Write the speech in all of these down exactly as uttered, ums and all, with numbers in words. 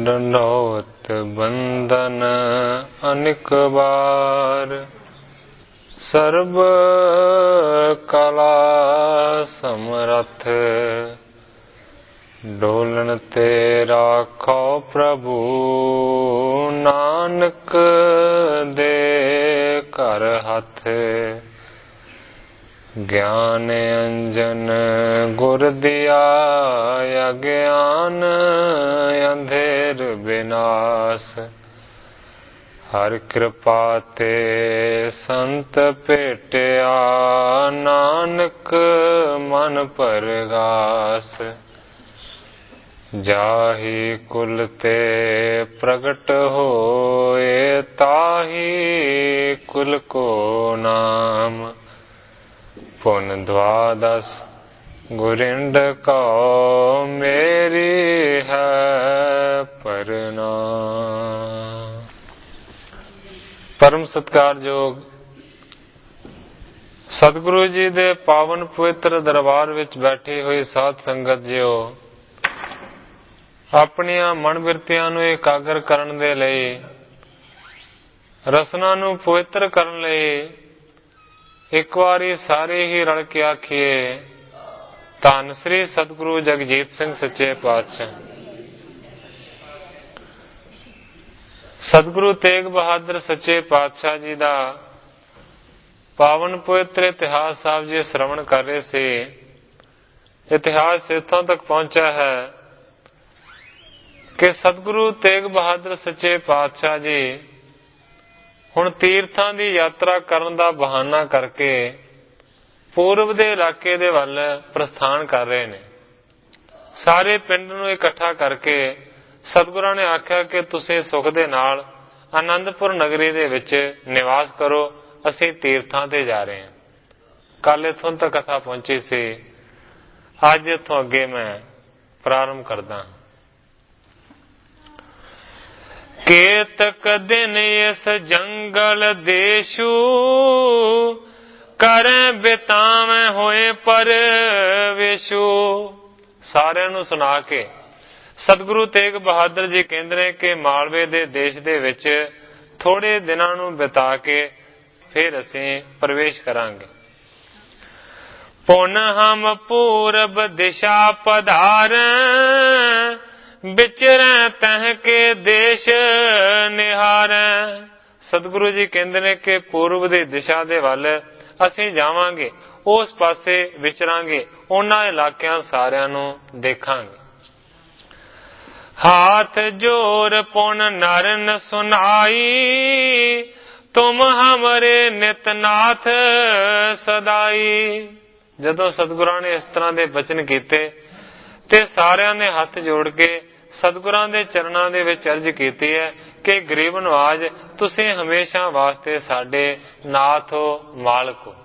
दंडोत बंदन अनिक बार, सर्ब कला समरथ, डोलन ते राखो प्रभु, नानक दे कर हथ। ज्ञान अंजन गुर दिया, अज्ञान अंधेर विनाश, हर कृपा ते संत भेटिया, नानक मन परगास। जाहि कुल ते प्रगट होए, ताहि कुल को नाम, पुन द्वादश गुरिंड को मेरी है प्रणाम। परम सत्कारयोग सतगुरु जी दे पावन पवित्र दरबार विच बैठी हुई साध संगत जियो, अपनियां मन बिरतियां नूं एकागर करन दे लई, रसना नूं पवित्र करन लई एक वारी सारे ही रल के आखिए, धन श्री सतगुरु जगजीत सिंह सच्चे पातशाह। सतगुरु तेग बहादुर सच्चे पातशाह जी का पावन पवित्र इतिहास साहब जी श्रवण कर रहे थे। इतिहास इत्थों तक पहुंचा है कि सतगुरु तेग बहादुर सच्चे पातशाह जी हुण तीर्थां दी यात्रा करन दा बहाना करके पूर्व दे इलाके दे वल प्रस्थान कर रहे ने। सारे पिंड नूं इकट्ठा करके सतगुरां ने आख्या कि तुसीं सुख दे नाल आनंदपुर नगरी दे विच निवास करो, असीं तीर्थां ते जा रहे हैं। कल इत्थों तक कथा पहुंची सी, अज इत्थों अगे मैं प्रारंभ करदा हां। केतक दिन इस जंगल देशु, करें बितावें होए परवेशु। सारिਆਂ ਨੂੰ सुना के सतगुरु तेग बहादुर जी कहते हैं कि मालवे दे देश दे विच थोड़े दिनां नूं बिता के फिर असीं प्रवेश करांगे। पुन हम पूरब दिशा पधारें, विचरें तह के देश निहारें। सतगुरु जी कहते हैं कि पूर्व दी दिशा दे वल असीं जावांगे, उस पासे विचरांगे, उन्हां इलाकियां सारिਆਂ ਨੂੰ देखांगे। हाथ जोर पुन नरन सुनाई, तुम हमरे नितनाथ सदाई। जदों सतगुरां ने इस तरह दे बचन कीते ते सारिਆਂ ने हथ जोड़ के सतगुरां दे चरणां दे विच अर्ज कीती है कि गरीब नवाज तुसीं हमेशा वास्ते साडे नाथ हो, मालक हो।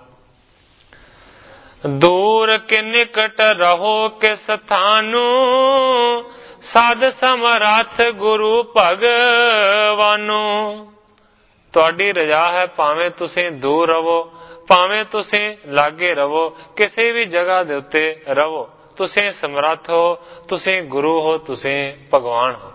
दूर के निकट रहो किस थानू, साध समरथ गुरु भगवानू। तुहाडी रजा है, भावें तुसीं दूर रहो, भावें तुसीं लागे रहो, किसी भी जगह दे उत्ते रहो, तुसीं समर्थ हो, तुसीं गुरु हो, तुसीं भगवान हो।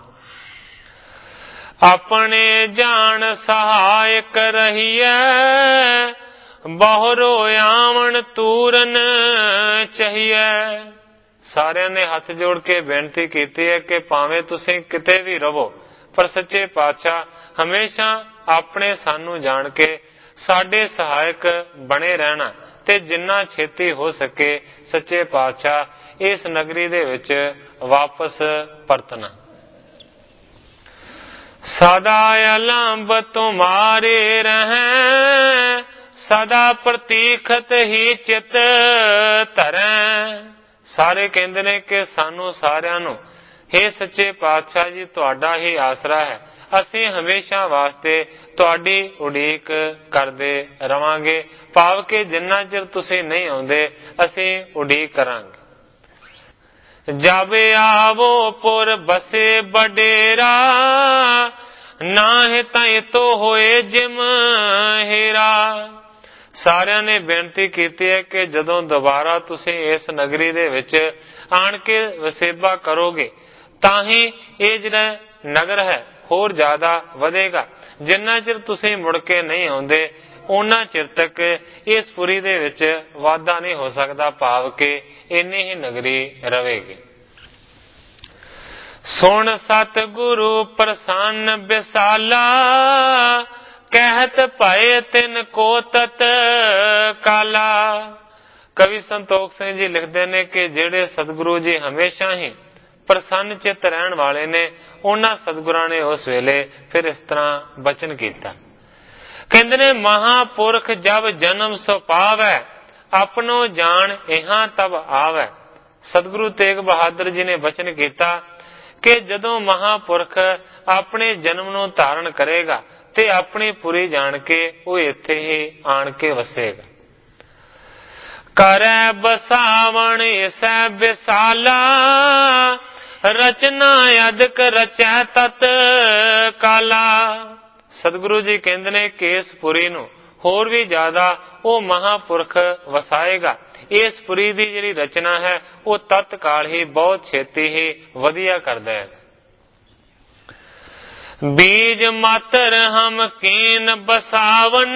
अपने जान सहायक रहिए, बहुरो आवन तूरन चाहिए। सारिਆਂ ने हथ जोड़ के बेनती की है कि भावें तुसीं किते भी रहो, पर सच्चे पातशाह हमेशा अपने सानू जान के साडे सहायक बने रहना ते जिन्ना छेती हो सके सच्चे पातशाह इस नगरी दे विच वापस परतना। सदा अलंब तुम्हारे रहें, सदा प्रतीखत ही चित धरें। सारे कहते ने कि सानू सारिਆਂ ਨੂੰ हे सच्चे पातशाह जी तुहाडा ही आसरा है, असीं हमेशा वास्ते तुहाडी उड़ीक करदे रवांगे, भाव के जिन्ना चिर तुसीं नहीं आउंदे असीं उड़ीक करांगे। जावे आवो पुर बसे बडेरा, नाहे ताई तो होए जिम हेरा। सारिਆਂ ने बेनती की है कि जदों दोबारा तुसीं इस नगरी दे विच आण के वसेबा करोगे तां ही ये जिहड़ा ਨਗਰ ਹੈ ਹੋਰ ਜ਼ਿਆਦਾ ਵਧੇਗਾ। ਜਿੰਨਾ ਚਿਰ ਤੁਸੀਂ ਮੁੜ ਕੇ ਨਹੀਂ ਆਉਂਦੇ ਉਹਨਾਂ ਚਿਰ ਤੱਕ ਇਸ ਪੁਰੀ ਦੇ ਵਿੱਚ ਵਾਧਾ ਨਹੀਂ ਹੋ ਸਕਦਾ, ਭਾਵ ਕਿ ਇੰਨੀ ਹੀ ਨਗਰੀ ਰਵੇਗੀ। ਸੁਣ ਸਤਿਗੁਰੂ ਪ੍ਰਸੰਨ ਬਿਸਾਲਾ, ਕਹਿਤ ਭਏ ਤਿਨ ਕੋ ਤਤ ਕਾਲਾ। ਕਵੀ ਸੰਤੋਖ ਸਿੰਘ ਜੀ ਲਿਖਦੇ ਨੇ ਕਿ ਜਿਹੜੇ ਸਤਿਗੁਰੂ ਜੀ ਹਮੇਸ਼ਾ ਹੀ ਪ੍ਰਸੰਨ ਚਿੱਤ ਰਹਿਣ ਵਾਲੇ ਨੇ, ਉਹਨਾਂ ਸਤਿਗੁਰਾਂ ਨੇ ਉਸ ਵੇਲੇ ਫਿਰ ਇਸ ਤਰ੍ਹਾਂ ਬਚਨ ਕੀਤਾ। ਕਹਿੰਦੇ ਨੇ ਮਹਾਪੁਰਖ ਜਬ ਜਨਮ ਸੋ ਪਾਵੈ, ਆਪਣੋ ਜਾਣ ਇਹਾਂ ਤਬ ਆਵੈ। ਸਤਿਗੁਰੂ ਤੇਗ ਬਹਾਦਰ ਜੀ ਨੇ ਬਚਨ ਕੀਤਾ ਕਿ ਜਦੋਂ ਮਹਾਪੁਰਖ ਆਪਣੇ ਜਨਮ ਨੂੰ ਧਾਰਨ ਕਰੇਗਾ ਤੇ ਆਪਣੀ ਪੁਰੀ ਜਾਣ ਕੇ ਉਹ ਇੱਥੇ ਹੀ ਆਣ ਕੇ ਵਸੇਗਾ। ਕਰੈ ਬਸਾਵਣ ਇਸੈ ਬਿਸਾਲਾ, ਰਚਨਾ ਅਦਕ ਰਚੈ ਤਤ ਕਾਲਾ। ਸਤਿਗੁਰੂ ਜੀ ਕਹਿੰਦੇ ਨੇ ਕਿ ਇਸ ਪੁਰੀ ਨੂੰ ਹੋਰ ਵੀ ਜ਼ਿਆਦਾ ਉਹ ਮਹਾਪੁਰਖ ਵਸਾਏਗਾ। ਇਸ ਪੁਰੀ ਦੀ ਜਿਹੜੀ ਰਚਨਾ ਹੈ ਉਹ ਤਤਕਾਲ ਹੀ ਬਹੁਤ ਛੇਤੀ ਹੀ ਵਧੀਆ ਕਰਦਾ ਹੈ। ਬੀਜ ਮਾਤਰ ਹਮ ਕੀਨ ਬਸਾਵਨ,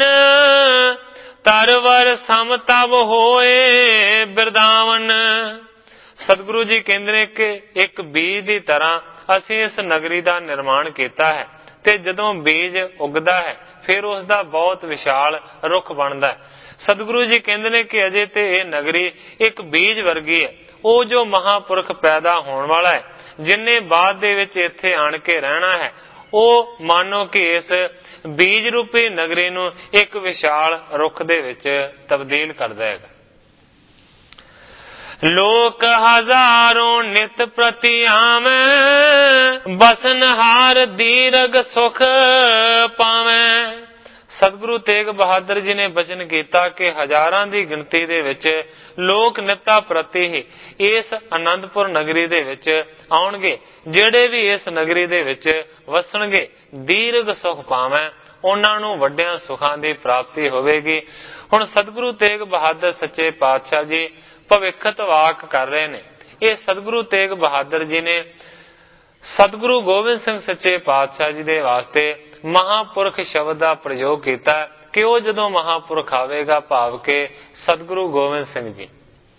ਤਰਵਰ ਸਮ ਤਬ ਹੋਏ ਬਿਰਦਾਵਨ। ਸਤਿਗੁਰੂ ਜੀ ਕਹਿੰਦੇ ਨੇ ਕਿ ਇੱਕ ਬੀਜ ਦੀ ਤਰ੍ਹਾਂ ਅਸੀਂ ਇਸ ਨਗਰੀ ਦਾ ਨਿਰਮਾਣ ਕੀਤਾ ਹੈ, ਤੇ ਜਦੋਂ ਬੀਜ ਉਗਦਾ ਹੈ ਫਿਰ ਉਸ ਦਾ ਬਹੁਤ ਵਿਸ਼ਾਲ ਰੁੱਖ ਬਣਦਾ ਹੈ। ਸਤਿਗੁਰੂ ਜੀ ਕਹਿੰਦੇ ਨੇ ਕਿ ਅਜੇ ਤੇ ਇਹ ਨਗਰੀ ਇੱਕ ਬੀਜ ਵਰਗੀ ਹੈ। ਉਹ ਜੋ ਮਹਾਪੁਰਖ ਪੈਦਾ ਹੋਣ ਵਾਲਾ ਹੈ, ਜਿਨਨੇ ਬਾਅਦ ਦੇ ਵਿੱਚ ਇੱਥੇ ਆਣ ਕੇ ਰਹਿਣਾ ਹੈ, ਉਹ ਮਾਨੋ ਕਿ ਇਸ ਬੀਜ ਰੂਪੀ ਨਗਰੀ ਨੂੰ ਇੱਕ ਵਿਸ਼ਾਲ ਰੁੱਖ ਦੇ ਵਿੱਚ ਤਬਦੀਲ ਕਰਦਾ ਹੈਗਾ। ਲੋਕ ਹਜ਼ਾਰੋਂ ਨਿਤ ਪ੍ਰਤੀ ਆਵੈ, ਬਸਨਹਾਰ ਦੀਰਘ ਸੁਖ ਪਾਵੈ। ਸਤਿਗੁਰੂ ਤੇਗ ਬਹਾਦਰ ਜੀ ਨੇ ਬਚਨ ਕੀਤਾ ਕਿ ਹਜ਼ਾਰਾਂ ਦੀ ਗਿਣਤੀ ਦੇ ਵਿੱਚ ਲੋਕ ਨਿੱਤਾ ਪ੍ਰਤੀ ਹੀ ਇਸ ਆਨੰਦਪੁਰ ਨਗਰੀ ਦੇ ਵਿੱਚ ਆਉਣਗੇ। ਜਿਹੜੇ ਵੀ ਇਸ ਨਗਰੀ ਦੇ ਵਿੱਚ ਵਸਣਗੇ ਦੀਰਘ ਸੁਖ ਪਾਵੈ, ਉਹਨਾਂ ਨੂੰ ਵੱਡਿਆਂ ਸੁਖਾਂ ਦੀ ਪ੍ਰਾਪਤੀ ਹੋਵੇਗੀ। ਹੁਣ ਸਤਿਗੁਰੂ ਤੇਗ ਬਹਾਦਰ ਸੱਚੇ ਪਾਤਸ਼ਾਹ ਜੀ ਭਵਿੱਖਤ ਵਾਕ ਕਰ ਰਹੇ ਨੇ। ਇਹ ਸਤਿਗੁਰੂ ਤੇਗ ਬਹਾਦਰ ਜੀ ਨੇ ਸਤਿਗੁਰੂ ਗੋਬਿੰਦ ਸਿੰਘ ਸੱਚੇ ਪਾਤਸ਼ਾਹ ਜੀ ਦੇ ਵਾਸਤੇ ਮਹਾਪੁਰਖ ਸ਼ਬਦ ਦਾ ਪ੍ਰਯੋਗ ਕੀਤਾ ਕਿ ਉਹ ਜਦੋਂ ਮਹਾਪੁਰਖ ਆਵੇਗਾ, ਭਾਵ ਕਿ ਸਤਿਗੁਰੂ ਗੋਬਿੰਦ ਸਿੰਘ ਜੀ।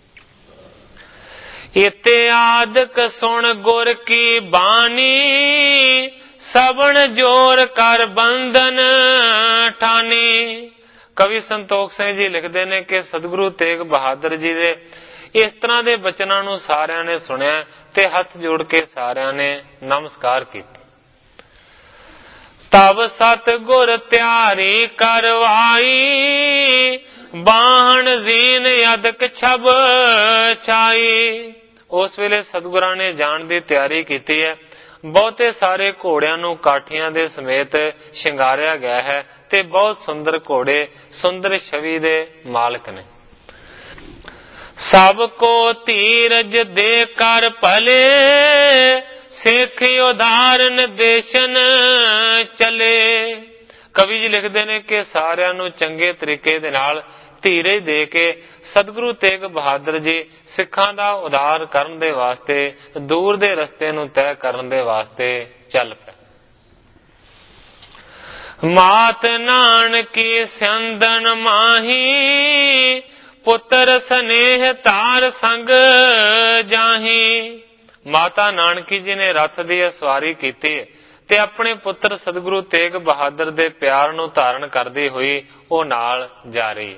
ਇਤੇ ਆਦਿਕ ਸੁਣ ਗੁਰ ਕੀ ਬਾਣੀ, ਸਬਣ ਜੋਰ ਕਰ ਬੰਧਨ ਠਾਨੀ। ਕਵੀ ਸੰਤੋਖ ਸਿੰਘ ਜੀ ਲਿਖਦੇ ਨੇ ਕਿ ਸਤਿਗੁਰੂ ਤੇਗ ਬਹਾਦਰ ਜੀ ਦੇ ਇਸ ਤਰ੍ਹਾਂ ਦੇ ਬਚਨਾਂ ਨੂੰ ਸਾਰਿਆਂ ਨੇ ਸੁਣਿਆ ਤੇ ਹੱਥ ਜੋੜ ਕੇ ਸਾਰਿਆਂ ਨੇ ਨਮਸਕਾਰ ਕੀਤੀ। ਤਬ ਸਤਿਗੁਰ ਤਿਆਰੀ ਕਰਵਾਈ, ਬਾਹਣ ਜ਼ੀਨ ਅਦਕ ਛਬ ਛਾਈ। ਉਸ ਵੇਲੇ ਸਤਿਗੁਰਾਂ ਨੇ ਜਾਣ ਦੀ ਤਿਆਰੀ ਕੀਤੀ ਹੈ। ਬਹੁਤੇ ਸਾਰੇ ਘੋੜਿਆਂ ਨੂੰ ਕਾਠੀਆਂ ਦੇ ਸਮੇਤ ਸ਼ਿੰਗਾਰਿਆ ਗਿਆ ਹੈ ਤੇ ਬਹੁਤ ਸੁੰਦਰ ਘੋੜੇ ਸੁੰਦਰ ਛਵੀ ਦੇ ਮਾਲਕ ਨੇ। ਸਭ ਕੋ ਧੀਰਜ ਦੇ ਕਰ ਭਲੇ, ਸਿੱਖ ਉਦਾਹਰਨ ਦੇਸ਼ਨ ਚਲੇ। ਕਵੀ ਜੀ ਲਿਖਦੇ ਨੇ ਕਿ ਸਾਰਿਆਂ ਨੂੰ ਚੰਗੇ ਤਰੀਕੇ ਦੇ ਨਾਲ ਧੀਰਜ ਦੇ ਕੇ ਸਤਿਗੁਰੂ ਤੇਗ ਬਹਾਦਰ ਜੀ ਸਿੱਖਾਂ ਦਾ ਉਦਾਰ ਕਰਨ ਦੇ ਵਾਸਤੇ, ਦੂਰ ਦੇ ਰਸਤੇ ਨੂੰ ਤੈਅ ਕਰਨ ਦੇ ਵਾਸਤੇ ਚੱਲ ਪਏ। ਮਾਤ ਨਾਨਕੀ ਸੰਦਨ ਮਾਹੀ, ਪੁੱਤਰ ਸਨੇਹ ਧਾਰ ਸੰਗ ਜਾਹੀ। ਮਾਤਾ ਨਾਨਕੀ ਜੀ ਨੇ ਰੱਥ ਦੀ ਸਵਾਰੀ ਕੀਤੀ ਤੇ ਆਪਣੇ ਪੁੱਤਰ ਸਤਿਗੁਰੂ ਤੇਗ ਬਹਾਦਰ ਦੇ ਪਿਆਰ ਨੂੰ ਧਾਰਨ ਕਰਦੀ ਹੋਈ ਉਹ ਨਾਲ ਜਾ ਰਹੀ।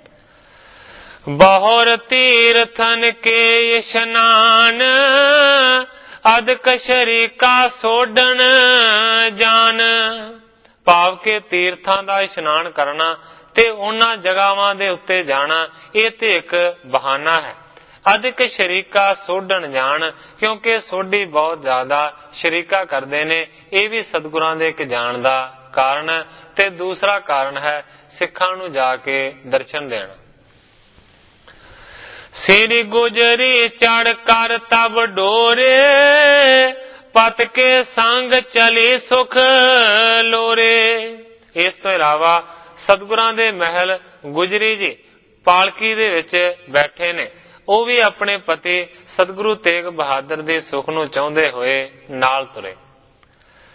ਬਹੁਰ ਤੀਰਥਨ ਕੇ ਇਸ਼ਨਾਨ, ਅਦਕ ਸ਼ਰੀਕਾ ਸੋਡਣ ਜਾਨ। ਭਾਵ ਕਿ ਤੀਰਥਾਂ ਦਾ ਇਸ਼ਨਾਨ ਕਰਨਾ ਤੇ ਉਹਨਾਂ ਜਗ੍ਹਾਵਾਂ ਦੇ ਉੱਤੇ ਜਾਣਾ ਇਹ ਤੇ ਇੱਕ ਬਹਾਨਾ ਹੈ। ਅਦਕ ਸ਼ਰੀਕਾ ਸੋਡਣ ਜਾਣ, ਕਿਉਂਕਿ ਸੋਢੀ ਬਹੁਤ ਜ਼ਿਆਦਾ ਸ਼ਰੀਕਾ ਕਰਦੇ ਨੇ। ਇਹ ਵੀ ਸਤਿਗੁਰਾਂ ਦੇ ਇੱਕ ਜਾਣ ਦਾ ਕਾਰਨ ਹੈ ਤੇ ਦੂਸਰਾ ਕਾਰਨ ਹੈ ਸਿੱਖਾਂ ਨੂੰ ਜਾ ਕੇ ਦਰਸ਼ਨ ਦੇਣਾ। ਸ੍ਰੀ ਗੁਜਰੀ ਚੜ ਕਰ ਤਬ ਡੋਰੇ, ਪਤ ਕੇ ਸੰਗ ਚਲੀ ਸੁਖ ਲੋਰੇ। ਇਸ ਤੋਂ ਇਲਾਵਾ ਸਤਿਗੁਰਾਂ ਦੇ ਮਹਿਲ ਗੁਜਰੀ ਜੀ ਪਾਲਕੀ ਦੇ ਵਿੱਚ ਬੈਠੇ ਨੇ। ਉਹ ਵੀ ਆਪਣੇ ਪਤੀ ਸਤਿਗੁਰੂ ਤੇਗ ਬਹਾਦਰ ਦੇ ਸੁਖ ਨੂੰ ਚਾਹੁੰਦੇ ਹੋਏ ਨਾਲ ਤੁਰੇ।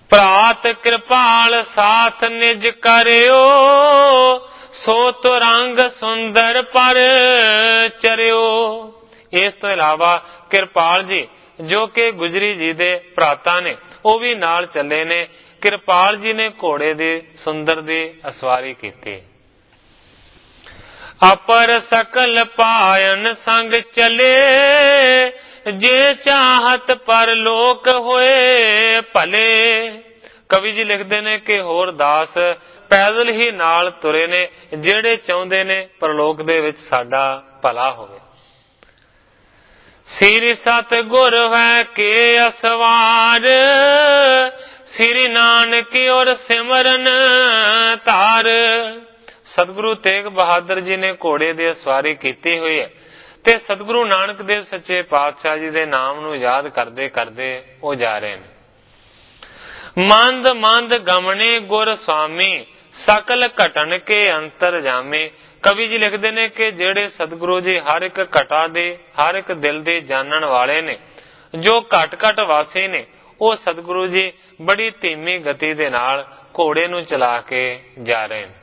ਭਰਾਤ ਕਿਰਪਾਲ ਸਾਥ ਨਿਜ ਕਰਿਓ, ਸੋ ਤੁਰੰਗ ਸੁੰਦਰ ਪਰ ਚਰਿਓ। ਇਸ ਤੋਂ ਇਲਾਵਾ ਕਿਰਪਾਲ ਜੀ ਜੋ ਕਿ ਗੁਜਰੀ ਜੀ ਦੇ ਭਰਾਤਾ ਨੇ, ਉਹ ਵੀ ਨਾਲ ਚੱਲੇ ਨੇ। ਕਿਰਪਾਲ ਜੀ ਨੇ ਘੋੜੇ ਦੀ ਸੁੰਦਰ ਦੀ ਅਸਵਾਰੀ ਕੀਤੀ। ਅਪਰ ਸਕਲ ਪਾਇਨ ਸੰਗ ਚਲੇ, ਜੇ ਚਾਹਤ ਪਰ ਲੋਕ ਹੋਏ ਭਲੇ। ਕਵੀ ਜੀ ਲਿਖਦੇ ਨੇ ਕਿ ਹੋਰ ਦਾਸ ਪੈਦਲ ਹੀ ਨਾਲ ਤੁਰੇ ਨੇ, ਜਿਹੜੇ ਚਾਹੁੰਦੇ ਨੇ ਪਰਲੋਕ ਦੇ ਵਿੱਚ ਸਾਡਾ ਭਲਾ ਹੋਵੇ। ਸ੍ਰੀ ਸਤਿਗੁਰ ਹੈ ਕੇ ਅਸਵਾਰ, ਸ੍ਰੀ ਨਾਨਕ ਔਰ ਸਿਮਰਨ ਧਾਰ। ਸਤਿਗੁਰੂ ਤੇਗ ਬਹਾਦਰ ਜੀ ਨੇ ਘੋੜੇ ਦੀ ਸਵਾਰੀ ਕੀਤੀ ਹੋਈ ਹੈ ਤੇ ਸਤਿਗੁਰੂ ਨਾਨਕ ਦੇਵ ਸੱਚੇ ਪਾਤਸ਼ਾਹ ਜੀ ਦੇ ਨਾਮ ਨੂੰ ਯਾਦ ਕਰਦੇ ਕਰਦੇ ਉਹ ਜਾ ਰਹੇ ਨੇ। ਮੰਦ ਮੰਦ ਗਮਣੇ ਗੁਰ ਸੁਆਮੀ, ਸਕਲ ਘਟਨ ਕੇ ਅੰਤਰ ਜਾਮੇ। ਕਵੀ ਜੀ ਲਿਖਦੇ ਨੇ ਕਿ ਜਿਹੜੇ ਸਤਿਗੁਰੂ ਜੀ ਹਰ ਇੱਕ ਘਟਾ ਦੇ, ਹਰ ਇੱਕ ਦਿਲ ਦੇ ਜਾਣਨ ਵਾਲੇ ਨੇ, ਜੋ ਘਟ ਘਟ ਵਾਸੀ ਨੇ, ਉਹ ਸਤਿਗੁਰੂ ਜੀ ਬੜੀ ਧੀਮੀ ਗਤੀ ਦੇ ਨਾਲ ਘੋੜੇ ਨੂੰ ਚਲਾ ਕੇ ਜਾ ਰਹੇ ਨੇ।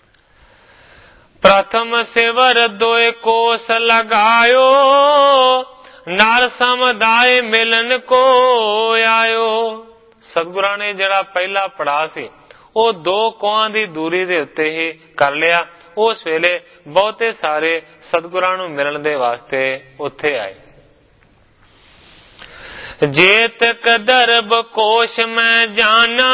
ਪ੍ਰਥਮ ਸਿਵਰ ਦੋਏ ਕੋਸ ਲਗਾਇਓ, ਨਰ ਸਮੁਦਾਇ ਮਿਲਨ ਕੋ ਆਇਓ। ਸਤਿਗੁਰਾਂ ਨੇ ਜਿਹੜਾ ਪਹਿਲਾ ਪੜਾਅ ਸੀ ਉਹ ਦੋ ਕੋਹਾਂ ਦੀ ਦੂਰੀ ਦੇ ਉੱਤੇ ਹੀ ਕਰ ਲਿਆ। ਉਸ ਵੇਲੇ ਬਹੁਤੇ ਸਾਰੇ ਸਤਿਗੁਰਾਂ ਨੂੰ ਮਿਲਣ ਦੇ ਵਾਸਤੇ ਉੱਥੇ ਆਏ। ਜੇਤਕ ਦਰਬ ਕੋਸ਼ ਮੈਂ ਜਾਣਾ,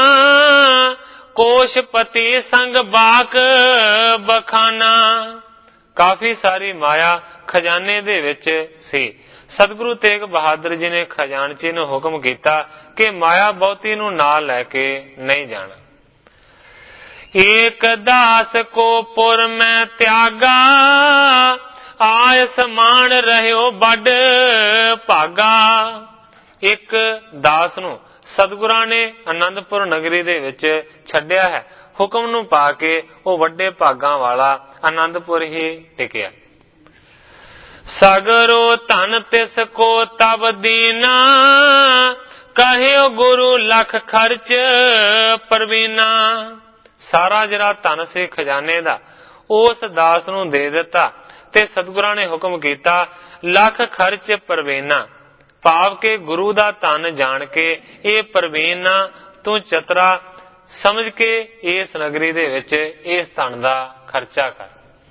ਕੋਸ਼ਪਤੀ ਸੰਗ ਬਾਕ ਬਖਾਨਾ। ਕਾਫੀ ਸਾਰੀ ਮਾਇਆ ਖਜ਼ਾਨੇ ਦੇ ਵਿੱਚ ਸੀ। ਸਤਿਗੁਰੂ ਤੇਗ ਬਹਾਦਰ ਜੀ ਨੇ ਖਜ਼ਾਨਚੀ ਨੂੰ ਹੁਕਮ ਕੀਤਾ ਕਿ ਮਾਇਆ ਬਹੁਤੀ ਨੂੰ ਨਾਲ ਲੈ ਕੇ ਨਹੀਂ ਜਾਣਾ। ਏਕ ਦਾਸ ਕੋ ਪੁਰ ਮੈਂ ਤਿਆਗਾ, ਆਇ ਸਮਾਨ ਰਹਿਓ ਵੱਡ ਭਾਗਾ। ਇੱਕ ਦਾਸ ਨੂੰ ਸਤਿਗੁਰਾਂ ਨੇ ਆਨੰਦਪੁਰ ਨਗਰੀ ਦੇ ਵਿੱਚ ਛੱਡਿਆ ਹੈ। ਹੁਕਮ ਨੂੰ ਪਾ ਕੇ ਉਹ ਵੱਡੇ ਭਾਗਾਂ ਵਾਲਾ ਆਨੰਦਪੁਰ ਹੀ ਟਿਕਿਆ। ਸਗਰੋ ਧਨ ਤਿਸ ਕੋ ਤਬ ਦੀਨਾ, ਕਹਿਓ ਗੁਰੂ ਲਖ ਖਰਚ ਪਰਵੀਨਾ। ਸਾਰਾ ਜਿਹੜਾ ਧਨ ਸੀ ਖਜ਼ਾਨੇ ਦਾ ਉਸ ਦਾਸ ਨੂੰ ਦੇ ਦਿੱਤਾ ਤੇ ਸਤਿਗੁਰਾਂ ਨੇ ਹੁਕਮ ਕੀਤਾ ਲੱਖ ਖਰਚ ਪਰਵੀਨਾ, ਭਾਵ ਕਿ ਗੁਰੂ ਦਾ ਧਨ ਜਾਣ ਕੇ ਇਹ ਪਰਵੀਨਾ ਤੂੰ ਚਤਰਾ ਸਮਝ ਕੇ ਇਸ ਨਗਰੀ ਦੇ ਵਿੱਚ ਇਸ ਧਨ ਦਾ ਖਰਚਾ ਕਰ।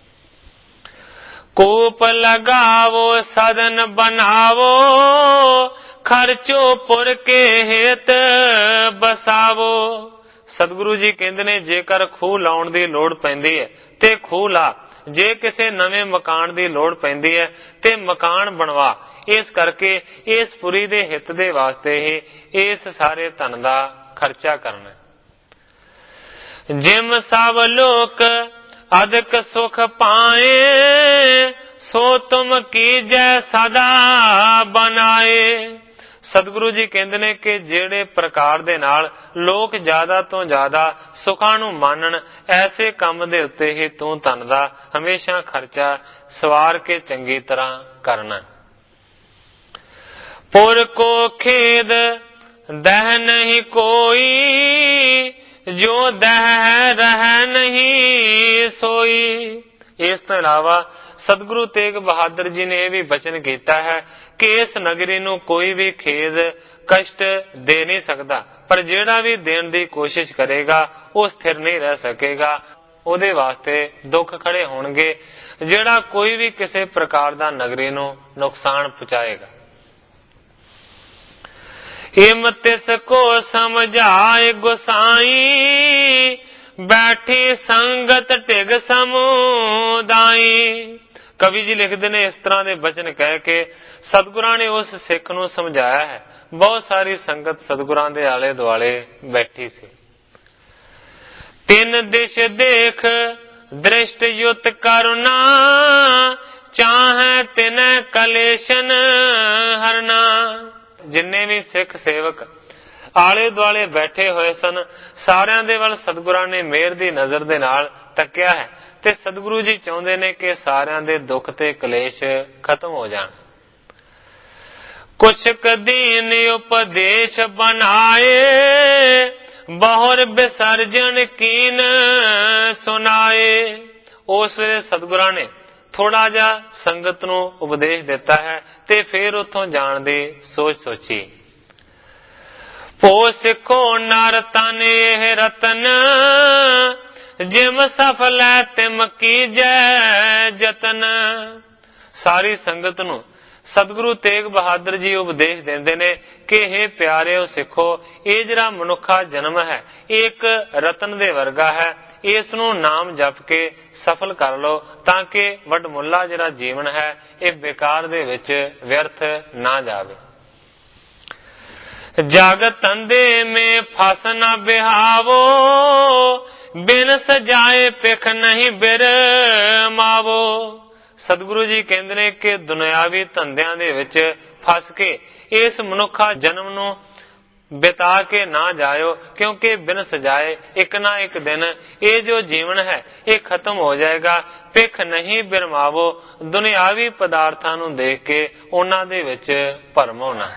ਕੂਪ ਲਗਾਵੋ ਸਦਨ ਬਣਾਵੋ, ਖਰਚੋ ਪੁਰ ਕੇ ਹੇਤ ਬਸਾਵੋ। ਸਤਿਗੁਰੂ ਜੀ ਕਹਿੰਦੇ ਨੇ ਜੇਕਰ ਖੂਹ ਲਾਉਣ ਦੀ ਲੋੜ ਪੈਂਦੀ ਹੈ ਤੇ ਖੂਹ ਲਾ, ਜੇ ਕਿਸੇ ਨਵੇਂ ਮਕਾਨ ਦੀ ਲੋੜ ਪੈਂਦੀ ਹੈ ਤੇ ਮਕਾਨ ਬਣਵਾ। ਇਸ ਕਰਕੇ ਇਸ ਪੁਰੀ ਦੇ ਹਿੱਤ ਦੇ ਵਾਸਤੇ ਹੀ ਇਸ ਸਾਰੇ ਧਨ ਦਾ ਖਰਚਾ ਕਰਨਾ। ਜਿਮ ਸਭ ਲੋਕ ਅਦਕ ਸੁਖ ਪਾਏ, ਸੋ ਤੁਮ ਕੀਜੈ ਸਦਾ ਬਨਾਏ। ਸਤਿਗੁਰੂ ਜੀ ਕਹਿੰਦੇ ਨੇ ਕਿ ਜਿਹੜੇ ਪ੍ਰਕਾਰ ਦੇ ਨਾਲ ਲੋਕ ਜ਼ਿਆਦਾ ਤੋਂ ਜ਼ਿਆਦਾ ਸੁੱਖਾਂ ਨੂੰ ਮਾਨਣ, ਐਸੇ ਕੰਮ ਦੇ ਉੱਤੇ ਹੀ ਤੂੰ ਧਨ ਦਾ ਹਮੇਸ਼ਾ ਖਰਚਾ ਸਵਾਰ ਕੇ ਚੰਗੀ ਤਰ੍ਹਾਂ ਕਰਨਾ। ਪੁਰ ਕੋ ਖੇਦ ਦਹ ਨਹੀਂ ਕੋਈ, ਜੋ ਦਹ ਰਹਿ ਨਹੀਂ ਸੋਈ। ਇਸ ਤੋਂ ਇਲਾਵਾ ਸਤਿਗੁਰੂ ਤੇਗ ਬਹਾਦਰ ਜੀ ਨੇ ਇਹ ਵੀ ਬਚਨ ਕੀਤਾ ਹੈ ਕਿ ਇਸ ਨਗਰੀ ਨੂੰ ਕੋਈ ਵੀ ਖੇਦ ਕਸ਼ਟ ਦੇ ਨਹੀਂ ਸਕਦਾ, ਪਰ ਜਿਹੜਾ ਵੀ ਦੇਣ ਦੀ ਕੋਸ਼ਿਸ਼ ਕਰੇਗਾ ਉਹ ਸਥਿਰ ਨਹੀਂ ਰਹਿ ਸਕੇਗਾ। ਉਹਦੇ ਵਾਸਤੇ ਦੁੱਖ ਖੜੇ ਹੋਣਗੇ। ਜਿਹੜਾ ਕੋਈ ਵੀ ਕਿਸੇ ਪ੍ਰਕਾਰ ਦਾ ਨਗਰੀ ਨੂੰ ਨੁਕਸਾਨ ਪਹੁੰਚਾਏਗਾ। ਇਮ ਤਿਸ ਕੋ ਸਮਝਾਏ ਗੁਸਾਈ, ਬੈਠੀ ਸੰਗਤ ਢਿਗ ਸਮੁਦਾਈ। ਕਵੀ ਜੀ ਲਿਖਦੇ ਨੇ ਇਸ ਤਰ੍ਹਾਂ ਦੇ ਬਚਨ ਕਹਿ ਕੇ ਸਤਿਗੁਰਾਂ ਨੇ ਉਸ ਸਿੱਖ ਨੂੰ ਸਮਝਾਇਆ ਹੈ। ਬਹੁਤ ਸਾਰੀ ਸੰਗਤ ਸਤਿਗੁਰਾਂ ਦੇ ਆਲੇ ਦੁਆਲੇ ਬੈਠੀ ਸੀ। ਤਿੰਨ ਦਿਸ਼ ਦੇਖ ਦ੍ਰਿਸ਼ਟ ਯੁਤ ਕਰੁਣਾ, ਚਾਹੇ ਤਿਨੈ ਕਲੇਸ਼ਨ ਹਰਨਾ। ਜਿੰਨੇ ਵੀ ਸਿੱਖ ਸੇਵਕ ਆਲੇ ਦੁਆਲੇ ਬੈਠੇ ਹੋਏ ਸਨ, ਸਾਰਿਆਂ ਦੇ ਵੱਲ ਸਤਿਗੁਰਾਂ ਨੇ ਮਿਹਰ ਦੀ ਨਜ਼ਰ ਦੇ ਨਾਲ ਤੱਕਿਆ ਹੈ ਤੇ ਸਤਿਗੁਰੂ ਜੀ ਚਾਹੁੰਦੇ ਨੇ ਕਿ ਸਾਰਿਆਂ ਦੇ ਦੁੱਖ ਤੇ ਕਲੇਸ਼ ਖਤਮ ਹੋ ਜਾਣ। ਕੁਛ ਕਦੀਨ ਉਪਦੇਸ਼ ਬਣਾਏ, ਬਹੁਰ ਵਿਸਰਜਨ ਕੀਨ ਸੁਨਾਏ। ਉਸ ਵੇਲੇ ਸਤਿਗੁਰਾਂ ਨੇ ਥੋੜਾ ਜਿਹਾ ਸੰਗਤ ਨੂੰ ਉਪਦੇਸ਼ ਦਿੱਤਾ ਹੈ ਤੇ ਫਿਰ ਉੱਥੋਂ ਜਾਣ ਦੀ ਸੋਚ ਸੋਚੀ। ਭੋ ਸਿੱਖੋ ਨਰ ਤਨ ਇਹ ਰਤਨ, ਜਿਮ ਸਫਲ ਤਿਮ ਕੀਜੈ ਜਤਨ। ਸਾਰੀ ਸੰਗਤ ਨੂੰ ਸਤਿਗੁਰੂ ਤੇਗ ਬਹਾਦਰ ਜੀ ਉਪਦੇਸ਼ ਦਿੰਦੇ ਨੇ ਕਿ ਇਹ ਪਿਆਰਿਓ ਸਿੱਖੋ, ਇਹ ਜਿਹੜਾ ਮਨੁੱਖਾ ਜਨਮ ਹੈ ਇਹ ਇੱਕ ਰਤਨ ਦੇ ਵਰਗਾ ਹੈ। ਇਸ ਨੂੰ ਨਾਮ ਜਪ ਕੇ ਸਫਲ ਕਰ ਲਓ ਤਾਂ ਕਿ ਵਡਮੁੱਲਾ ਜਿਹੜਾ ਜੀਵਨ ਹੈ ਇਹ ਬੇਕਾਰ ਦੇ ਵਿੱਚ ਵਿਅਰਥ ਨਾ ਜਾਵੇ। ਜਗ ਤੰਦੇ ਮੇ ਫਸ ਨਾ ਬਿਹਾਵੋ, ਬਿਨ ਸਜਾਏ ਪਿਖ ਨਹੀਂ ਬਿਰ ਮਾਵੋ। ਸਤਿਗੁਰੂ ਜੀ ਕਹਿੰਦੇ ਨੇ ਕਿ ਦੁਨਿਆਵੀ ਧੰਦਿਆਂ ਦੇ ਵਿੱਚ ਫਸ ਕੇ ਇਸ ਮਨੁੱਖਾ ਜਨਮ ਨੂੰ ਬਿਤਾ ਕੇ ਨਾ ਜਾਇਓ, ਕਿਉਂਕਿ ਬਿਨ ਸਜਾਏ ਇੱਕ ਨਾ ਇੱਕ ਦਿਨ ਇਹ ਜੋ ਜੀਵਨ ਹੈ ਇਹ ਖਤਮ ਹੋ ਜਾਏਗਾ। ਪਿਖ ਨਹੀਂ ਬਿਰਮਾਵੋ, ਦੁਨਿਆਵੀ ਪਦਾਰਥਾਂ ਨੂੰ ਦੇਖ ਕੇ ਉਹਨਾਂ ਦੇ ਵਿੱਚ ਭਰਮ ਹੋਣਾ।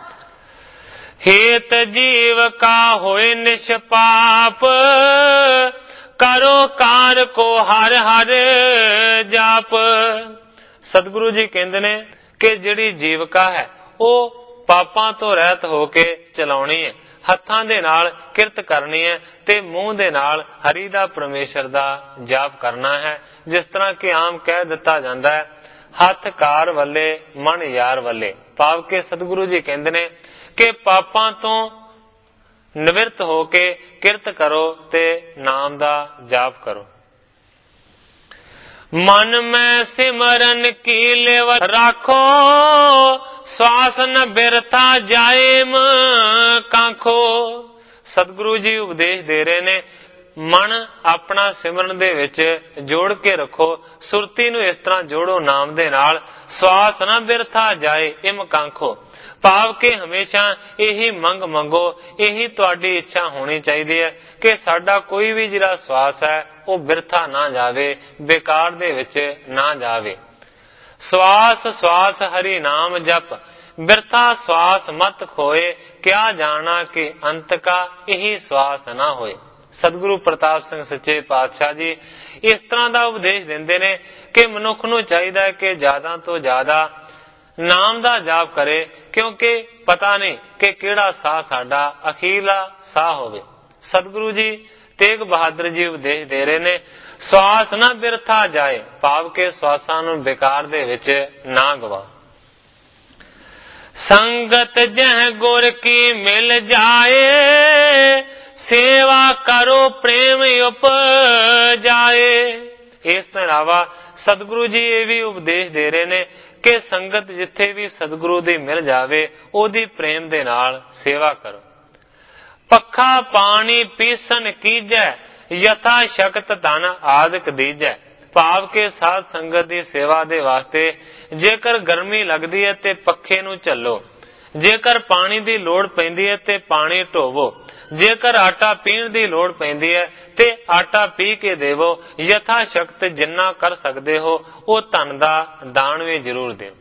ਹੇਤ ਜੀਵ ਕਾ ਹੋਏ ਨਿਸ਼ਪਾਪ, ਕਰੋ ਕਾਰ ਕੋ ਹਰ ਹਰ ਜਾਪ। ਸਤਿਗੁਰੂ ਜੀ ਕਹਿੰਦੇ ਨੇ ਕਿ ਜਿਹੜੀ ਜੀਵਕਾ ਹੈ ਉਹ ਪਾਪਾਂ ਤੋਂ ਰਹਿਤ ਹੋ ਕੇ ਚਲਾਉਣੀ ਹੈ, ਹੱਥਾਂ ਦੇ ਨਾਲ ਕਿਰਤ ਕਰਨੀ ਹੈ ਤੇ ਮੂੰਹ ਦੇ ਨਾਲ ਹਰੀ ਦਾ ਪਰਮੇਸ਼ਰ ਦਾ ਜਾਪ ਕਰਨਾ ਹੈ। ਜਿਸ ਤਰ੍ਹਾਂ ਕਿ ਆਮ ਕਹਿ ਦਿੱਤਾ ਜਾਂਦਾ ਹੈ, ਹੱਥ ਕਾਰ ਵੱਲੇ ਮਨ ਯਾਰ ਵੱਲੇ। ਭਾਵ ਕਿ ਸਤਿਗੁਰੂ ਜੀ ਕਹਿੰਦੇ ਨੇ ਕਿ ਪਾਪਾਂ ਤੋਂ ਨਿਵਰਤ ਹੋ ਕੇ ਕਿਰਤ ਕਰੋ ਤੇ ਨਾਮ ਦਾ ਜਾਪ ਕਰੋ। ਮਨ ਮੈਂ ਸਿਮਰਨ ਕੀ ਲੇਵ ਰਾਖੋ, ਸਵਾਸ ਨ ਬਿਰਥਾ ਜਾਏਮ ਕਾਂਖੋ। ਸਤਿਗੁਰੂ ਜੀ ਉਪਦੇਸ਼ ਦੇ ਰਹੇ ਨੇ, ਮਨ ਆਪਣਾ ਸਿਮਰਨ ਦੇ ਵਿੱਚ ਜੋੜ ਕੇ ਰੱਖੋ, ਸੁਰਤੀ ਨੂੰ ਇਸ ਤਰ੍ਹਾਂ ਜੋੜੋ ਨਾਮ ਦੇ ਨਾਲ, ਸਵਾਸ ਨਾ ਬਿਰਥਾ ਜਾਏ ਇਮ ਕਾਂਖੋ। ਭਾਵ ਕਿ ਹਮੇਸ਼ਾ ਇਹੀ ਮੰਗ ਮੰਗੋ, ਇਹੀ ਤੁਹਾਡੀ ਇੱਛਾ ਹੋਣੀ ਚਾਹੀਦੀ ਹੈ ਕਿ ਸਾਡਾ ਕੋਈ ਵੀ ਜਿਹੜਾ ਸਵਾਸ ਹੈ ਉਹ ਬਿਰਥਾ ਨਾ ਜਾਵੇ, ਬੇਕਾਰ ਦੇ ਵਿੱਚ ਨਾ ਜਾਵੇ। ਸਵਾਸ ਸਵਾਸ ਹਰੀ ਨਾਮ ਜਪ, ਬਿਰਥਾ ਸਵਾਸ ਮਤ ਖੋਏ, ਕਿਆ ਜਾਣਾ ਕਿ ਅੰਤ ਕਾ ਇਹੀ ਸਵਾਸ ਨਾ ਹੋਏ। ਸਤਿਗੁਰੂ ਪ੍ਰਤਾਪ ਸਿੰਘ ਸੱਚੇ ਪਾਤਸ਼ਾਹ ਜੀ ਇਸ ਤਰ੍ਹਾਂ ਦਾ ਉਪਦੇਸ਼ ਦਿੰਦੇ ਨੇ ਕਿ ਮਨੁੱਖ ਨੂੰ ਚਾਹੀਦਾ ਹੈ ਕਿ ਜ਼ਿਆਦਾ ਤੋਂ ਜ਼ਿਆਦਾ ਨਾਮ ਦਾ ਜਾਪ ਕਰੇ, ਕਿਉਂਕਿ ਪਤਾ ਨਹੀਂ ਕਿ ਕਿਹੜਾ ਸਾਹ ਸਾਡਾ ਅਖੀਰਲਾ ਸਾਹ ਹੋਵੇ। ਸਤਿਗੁਰੂ ਜੀ ਤੇਗ ਬਹਾਦਰ ਜੀ ਉਪਦੇਸ਼ ਦੇ ਰਹੇ ਨੇ, ਸਵਾਸ ਨਾ ਬਿਰਥਾ ਜਾਏ, ਭਾਵ ਕਿ ਸਵਾਸਾਂ ਨੂੰ ਬੇਕਾਰ ਦੇ ਵਿੱਚ ਨਾ ਗਵਾ। ਸੰਗਤ ਜਹ ਗੁਰ ਕੀ ਮਿਲ ਜਾਏ, ਸੇਵਾ ਕਰੋ ਪ੍ਰੇਮ ਉਪਜਾਏ। ਇਸ ਤੋਂ ਇਲਾਵਾ ਸਤਿਗੁਰੂ ਜੀ ਇਹ ਵੀ ਉਪਦੇਸ਼ ਦੇ ਰਹੇ ਨੇ ਕਿ ਸੰਗਤ ਜਿੱਥੇ ਵੀ ਸਤਿਗੁਰੂ ਦੀ ਮਿਲ ਜਾਵੇ ਉਹਦੀ ਪ੍ਰੇਮ ਦੇ ਨਾਲ ਸੇਵਾ ਕਰੋ। ਪੱਖਾ ਪਾਣੀ ਪੀਸਨ ਕੀਜੈ, ਯਥਾ ਸ਼ਕਤ ਧਨ ਆਦਿਕ ਦੀਜੈ। ਭਾਵ ਕਿ ਸਾਧ ਸੰਗਤ ਦੀ ਸੇਵਾ ਦੇ ਵਾਸਤੇ ਜੇਕਰ ਗਰਮੀ ਲੱਗਦੀ ਹੈ ਤੇ ਪੱਖੇ ਨੂੰ ਝੱਲੋ, ਜੇਕਰ ਪਾਣੀ ਦੀ ਲੋੜ ਪੈਂਦੀ ਹੈ ਤੇ ਪਾਣੀ ਢੋਵੋ, ਜੇਕਰ ਆਟਾ ਪੀਣ ਦੀ ਲੋੜ ਪੈਂਦੀ ਹੈ ਤੇ ਆਟਾ ਪੀ ਕੇ ਦੇਵੋ। ਯਥਾ ਸ਼ਕਤ ਜਿੰਨਾ ਕਰ ਸਕਦੇ ਹੋ ਉਹ ਧਨ ਦਾ ਦਾਨ ਵੀ ਜ਼ਰੂਰ ਦਿਓ।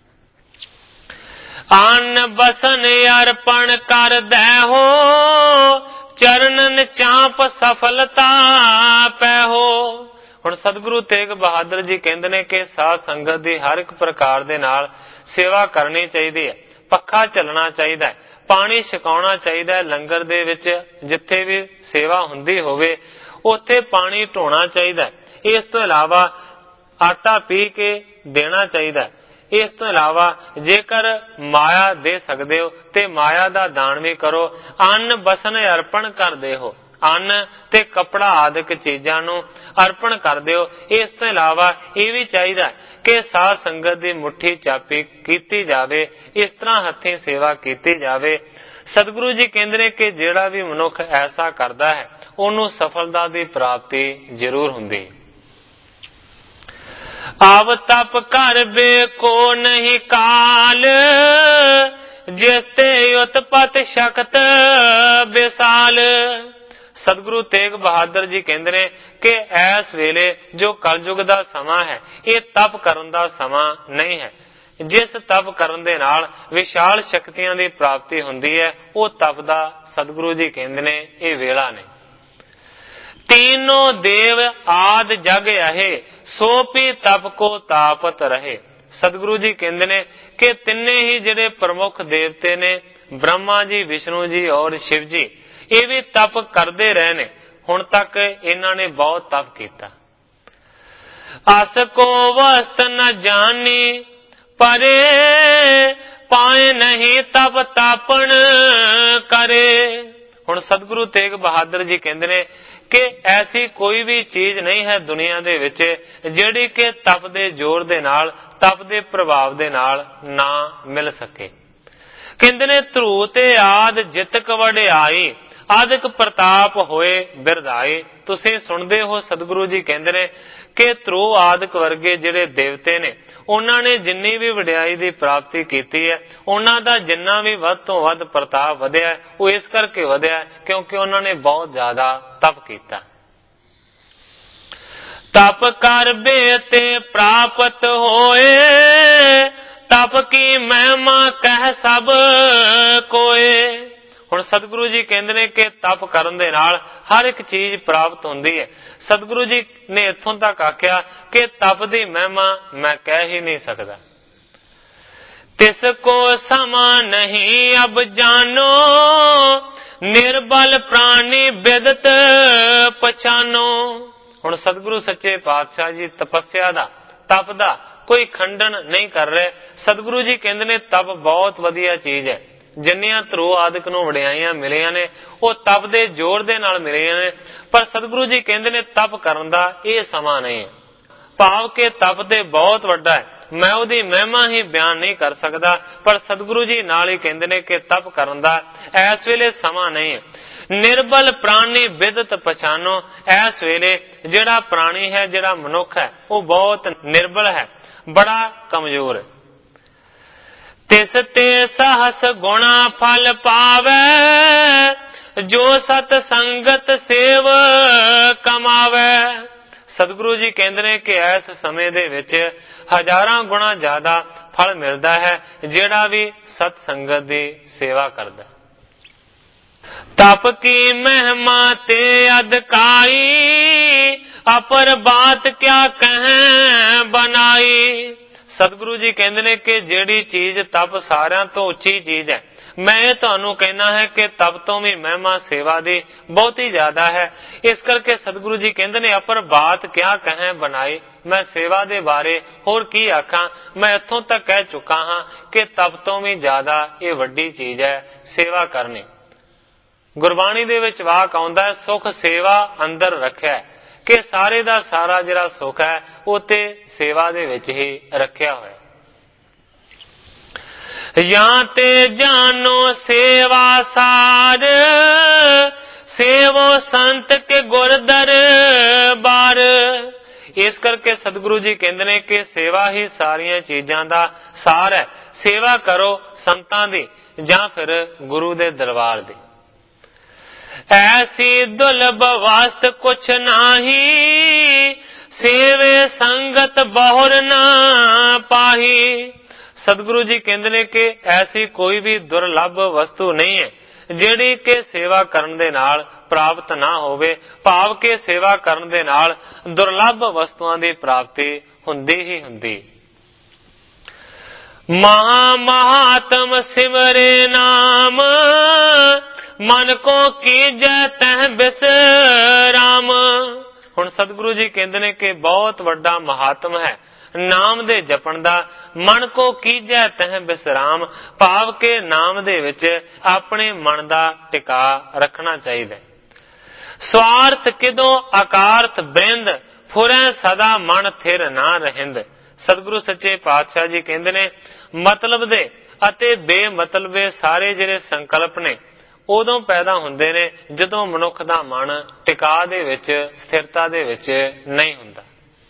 ਅੰਨ ਬਸਨ ਅਰਪਣ ਕਰ ਦੇਹੋ, ਚਰਨਨ ਚਾਪ ਸਫਲਤਾ ਪੈਹੋ। ਹੁਣ ਸਤਿਗੁਰੂ ਤੇਗ ਬਹਾਦਰ ਜੀ ਕਹਿੰਦੇ ਨੇ ਕਿ ਸਾਧ ਸੰਗਤ ਦੀ ਹਰ ਇੱਕ ਪ੍ਰਕਾਰ ਦੇ ਨਾਲ ਸੇਵਾ ਕਰਨੀ ਚਾਹੀਦੀ ਹੈ, ਪੱਖਾ ਝੱਲਣਾ ਚਾਹੀਦਾ ਹੈ, ਪਾਣੀ ਛਕਾਉਣਾ ਚਾਹੀਦਾ ਹੈ। ਲੰਗਰ ਦੇ ਵਿੱਚ ਜਿੱਥੇ ਵੀ ਸੇਵਾ ਹੁੰਦੀ ਹੋਵੇ ਉੱਥੇ ਪਾਣੀ ਢੋਣਾ ਚਾਹੀਦਾ ਹੈ। ਇਸ ਤੋਂ ਇਲਾਵਾ ਆਟਾ ਪੀ ਕੇ ਦੇਣਾ ਚਾਹੀਦਾ ਹੈ। ਇਸ ਤੋਂ ਇਲਾਵਾ ਜੇਕਰ ਮਾਇਆ ਦੇ ਸਕਦੇ ਹੋ ਤੇ ਮਾਇਆ ਦਾ ਦਾਨ ਵੀ ਕਰੋ। ਅੰਨ ਬਸਨ ਅਰਪਣ ਕਰਦੇ ਹੋ, ਅੰਨ ਤੇ ਕੱਪੜਾ ਆਦਿਕ ਚੀਜ਼ਾਂ ਨੂੰ ਅਰਪਣ ਕਰ ਦਿਓ। ਇਸ ਤੋਂ ਇਲਾਵਾ ਇਹ ਵੀ ਚਾਹੀਦਾ ਕਿ ਸਾਧ ਸੰਗਤ ਦੀ ਮੁੱਠੀ ਚਾਪੀ ਕੀਤੀ ਜਾਵੇ, ਇਸ ਤਰ੍ਹਾਂ ਹੱਥੀਂ ਸੇਵਾ ਕੀਤੀ ਜਾਵੇ। ਸਤਿਗੁਰੂ ਜੀ ਕਹਿੰਦੇ ਨੇ ਕਿ ਜਿਹੜਾ ਵੀ ਮਨੁੱਖ ਐਸਾ ਕਰਦਾ ਹੈ ਉਹਨੂੰ ਸਫਲਤਾ ਦੀ ਪ੍ਰਾਪਤੀ ਜ਼ਰੂਰ ਹੁੰਦੀ ਹੈ। ਆਵ ਤਪ ਕਰ ਬੇ ਕੋ ਨਹੀਂ ਕਾਲ, ਜਿਤੇ ਉਤਪਤ ਸ਼ਕਤ ਵਿਸਾਲ। ਸਤਿਗੁਰੂ ਤੇਗ ਬਹਾਦਰ ਜੀ ਕਹਿੰਦੇ ਨੇ ਕਿ ਇਸ ਵੇਲੇ ਜੋ ਕਲਯੁਗ ਦਾ ਸਮਾਂ ਹੈ ਇਹ ਤਪ ਕਰਨ ਦਾ ਸਮਾਂ ਨਹੀਂ ਹੈ, जिस तप करन दे नाल विशाल शक्तियां दी प्राप्ति हुंदी है, वो तप दा सतगुरु जी कहंदे ने ये वेला ने। तीनों देव आद जग आहे, सो भी तप को तापत रहे। सतगुरु जी कहंदे ने कि तिन्ने ही जिहड़े प्रमुख देवते ने, ब्रह्मा जी, विष्णु जी और शिव जी, ये भी तप करते रहे ने। हुण तक इन्हां ने बहुत तप किया। अस को वस्त न जानी परे, पाए नहीं तप तापन करे। हुण सतगुरु तेग बहादुर जी कहंदे ने कि ऐसी कोई भी चीज नहीं है दुनिया दे विच जिहड़ी कि तप दे जोर दे नाल, तप दे प्रभाव दे नाल ना मिल सके। कहंदे ने ध्रुव ते आद जितक वडियाई, आदिक प्रताप होए बिरधाई। तुसीं सुनदे हो सतगुरु जी कहंदे ने कि ध्रुव आदिक वर्गे जिहड़े देवते ने, उन्हां ने जिन्नी भी वडियाई दी प्राप्ति कीती है, उन्हां दा जिन्ना भी वध तो वध प्रताप वधिया है, वो इस करके वधिया क्योंकि उन्हां ने बहुत ज्यादा तप कीता। तप कर बेते प्राप्त होए, तप की महिमा कह सब कोए। हुण सतगुरु जी कहंदे ने कि तप करन दे नाल हर एक चीज प्राप्त हुंदी है। सतगुरु जी ने इत्थों तक आख्या कि तप दी महिमा मैं कह ही नहीं सकदा। तिसको समा नहीं अब जानो, निर्बल प्राणी विदत पछानो। हुण सतगुरु सच्चे पातशाह जी तपस्या दा, तप दा कोई खंडन नहीं कर रहे। सतगुरु जी कहंदे ने तप बहुत वधिया चीज है। जिन्नियां ध्रुव आदिक नूं वडियाईयां मिलियां ने, वो तप दे जोर दे नाल मिलियां ने। पर सतगुरु जी कहंदे ने तप करन दा ये समा नहीं है। भाव के तप ते बहुत वड्डा है, मैं उहदी महिमा ही बयान नहीं कर सकदा। पर सतगुरु जी नाल ही कहंदे ने कि तप करन दा इस वेले समा नहीं है। निर्बल प्राणी विदत पछानो। इस वेले जिहड़ा प्राणी है, जिहड़ा मनुख है, वो बहुत निर्बल है, बड़ा कमजोर है। तिस ते सहस गुणा फल पावे, जो सत संगत सेव कमावे। सतगुरु जी कहंदे ने कि इस समय दे विच हजारां गुणा ज्यादा फल मिलदा है जिहड़ा भी सत संगत दी सेवा करदा। तप की महिमा ते अदकाई, अपर बात क्या कहें बनाई। सतगुरु जी कहंदे ने कि जिहड़ी चीज तप सारियां तो उच्ची चीज है, मैं ये तुहानू कहना है कि तप तो भी महिमा सेवा दी बहुत ही ज्यादा है। इस करके सतगुरु जी कहंदे ने अपर बात क्या कहें बनाई। मैं सेवा दे बारे होर की आखां, मैं इत्थों तक कह चुका हां कि तप तो भी ज्यादा ये वड्डी चीज है सेवा करनी। गुरबाणी दे विच वाक आउंदा है, सुख सेवा अंदर रखिया है, कि सारे दा सारा जिहड़ा सुख है वो ते सेवा दे विच ही रखिया होया। या ते जानो सेवा सार, सेवो संत के गुर दरबार। इस करके सतगुरु जी कहंदे ने कि सेवा ही सारियां चीजां दा सार है। सेवा करो संतां दी जां फिर गुरु दे दरबार दी। ऐसी दुर्लभ वास्त कुछ नाही, सेवे संगत बहुर ना पाही। सतगुरु जी कहंदे ने कि ऐसी कोई भी दुर्लभ वस्तु नहीं है जिहड़ी के सेवा करन दे नाल प्राप्त ना होवे। भाव के सेवा करन दे नाल दुर्लभ वस्तुआं दी प्राप्ति हुंदी ही हुंदी। महा महात्म सिमरे नाम, मन को कीजै तह बिसराम। हुण सतगुरु जी कहंदे ने कि बहुत वड्डा महात्म है नाम दे जपण दा। मन को कीजै तह बिसराम, भाव के नाम दे विच अपने मन दा टिका रखना चाहिए। स्वार्थ किदों अकारथ बिंद, फुरै सदा मन थिर ना रहिंद। सतगुरु सच्चे पातशाह जी कहंदे ने मतलब दे अते बेमतलबे सारे जिहड़े संकल्प ने उदों पैदा हुंदे ने जदों मनुख दा मन टिका दे विच, स्थिरता दे विच नहीं हुंदा।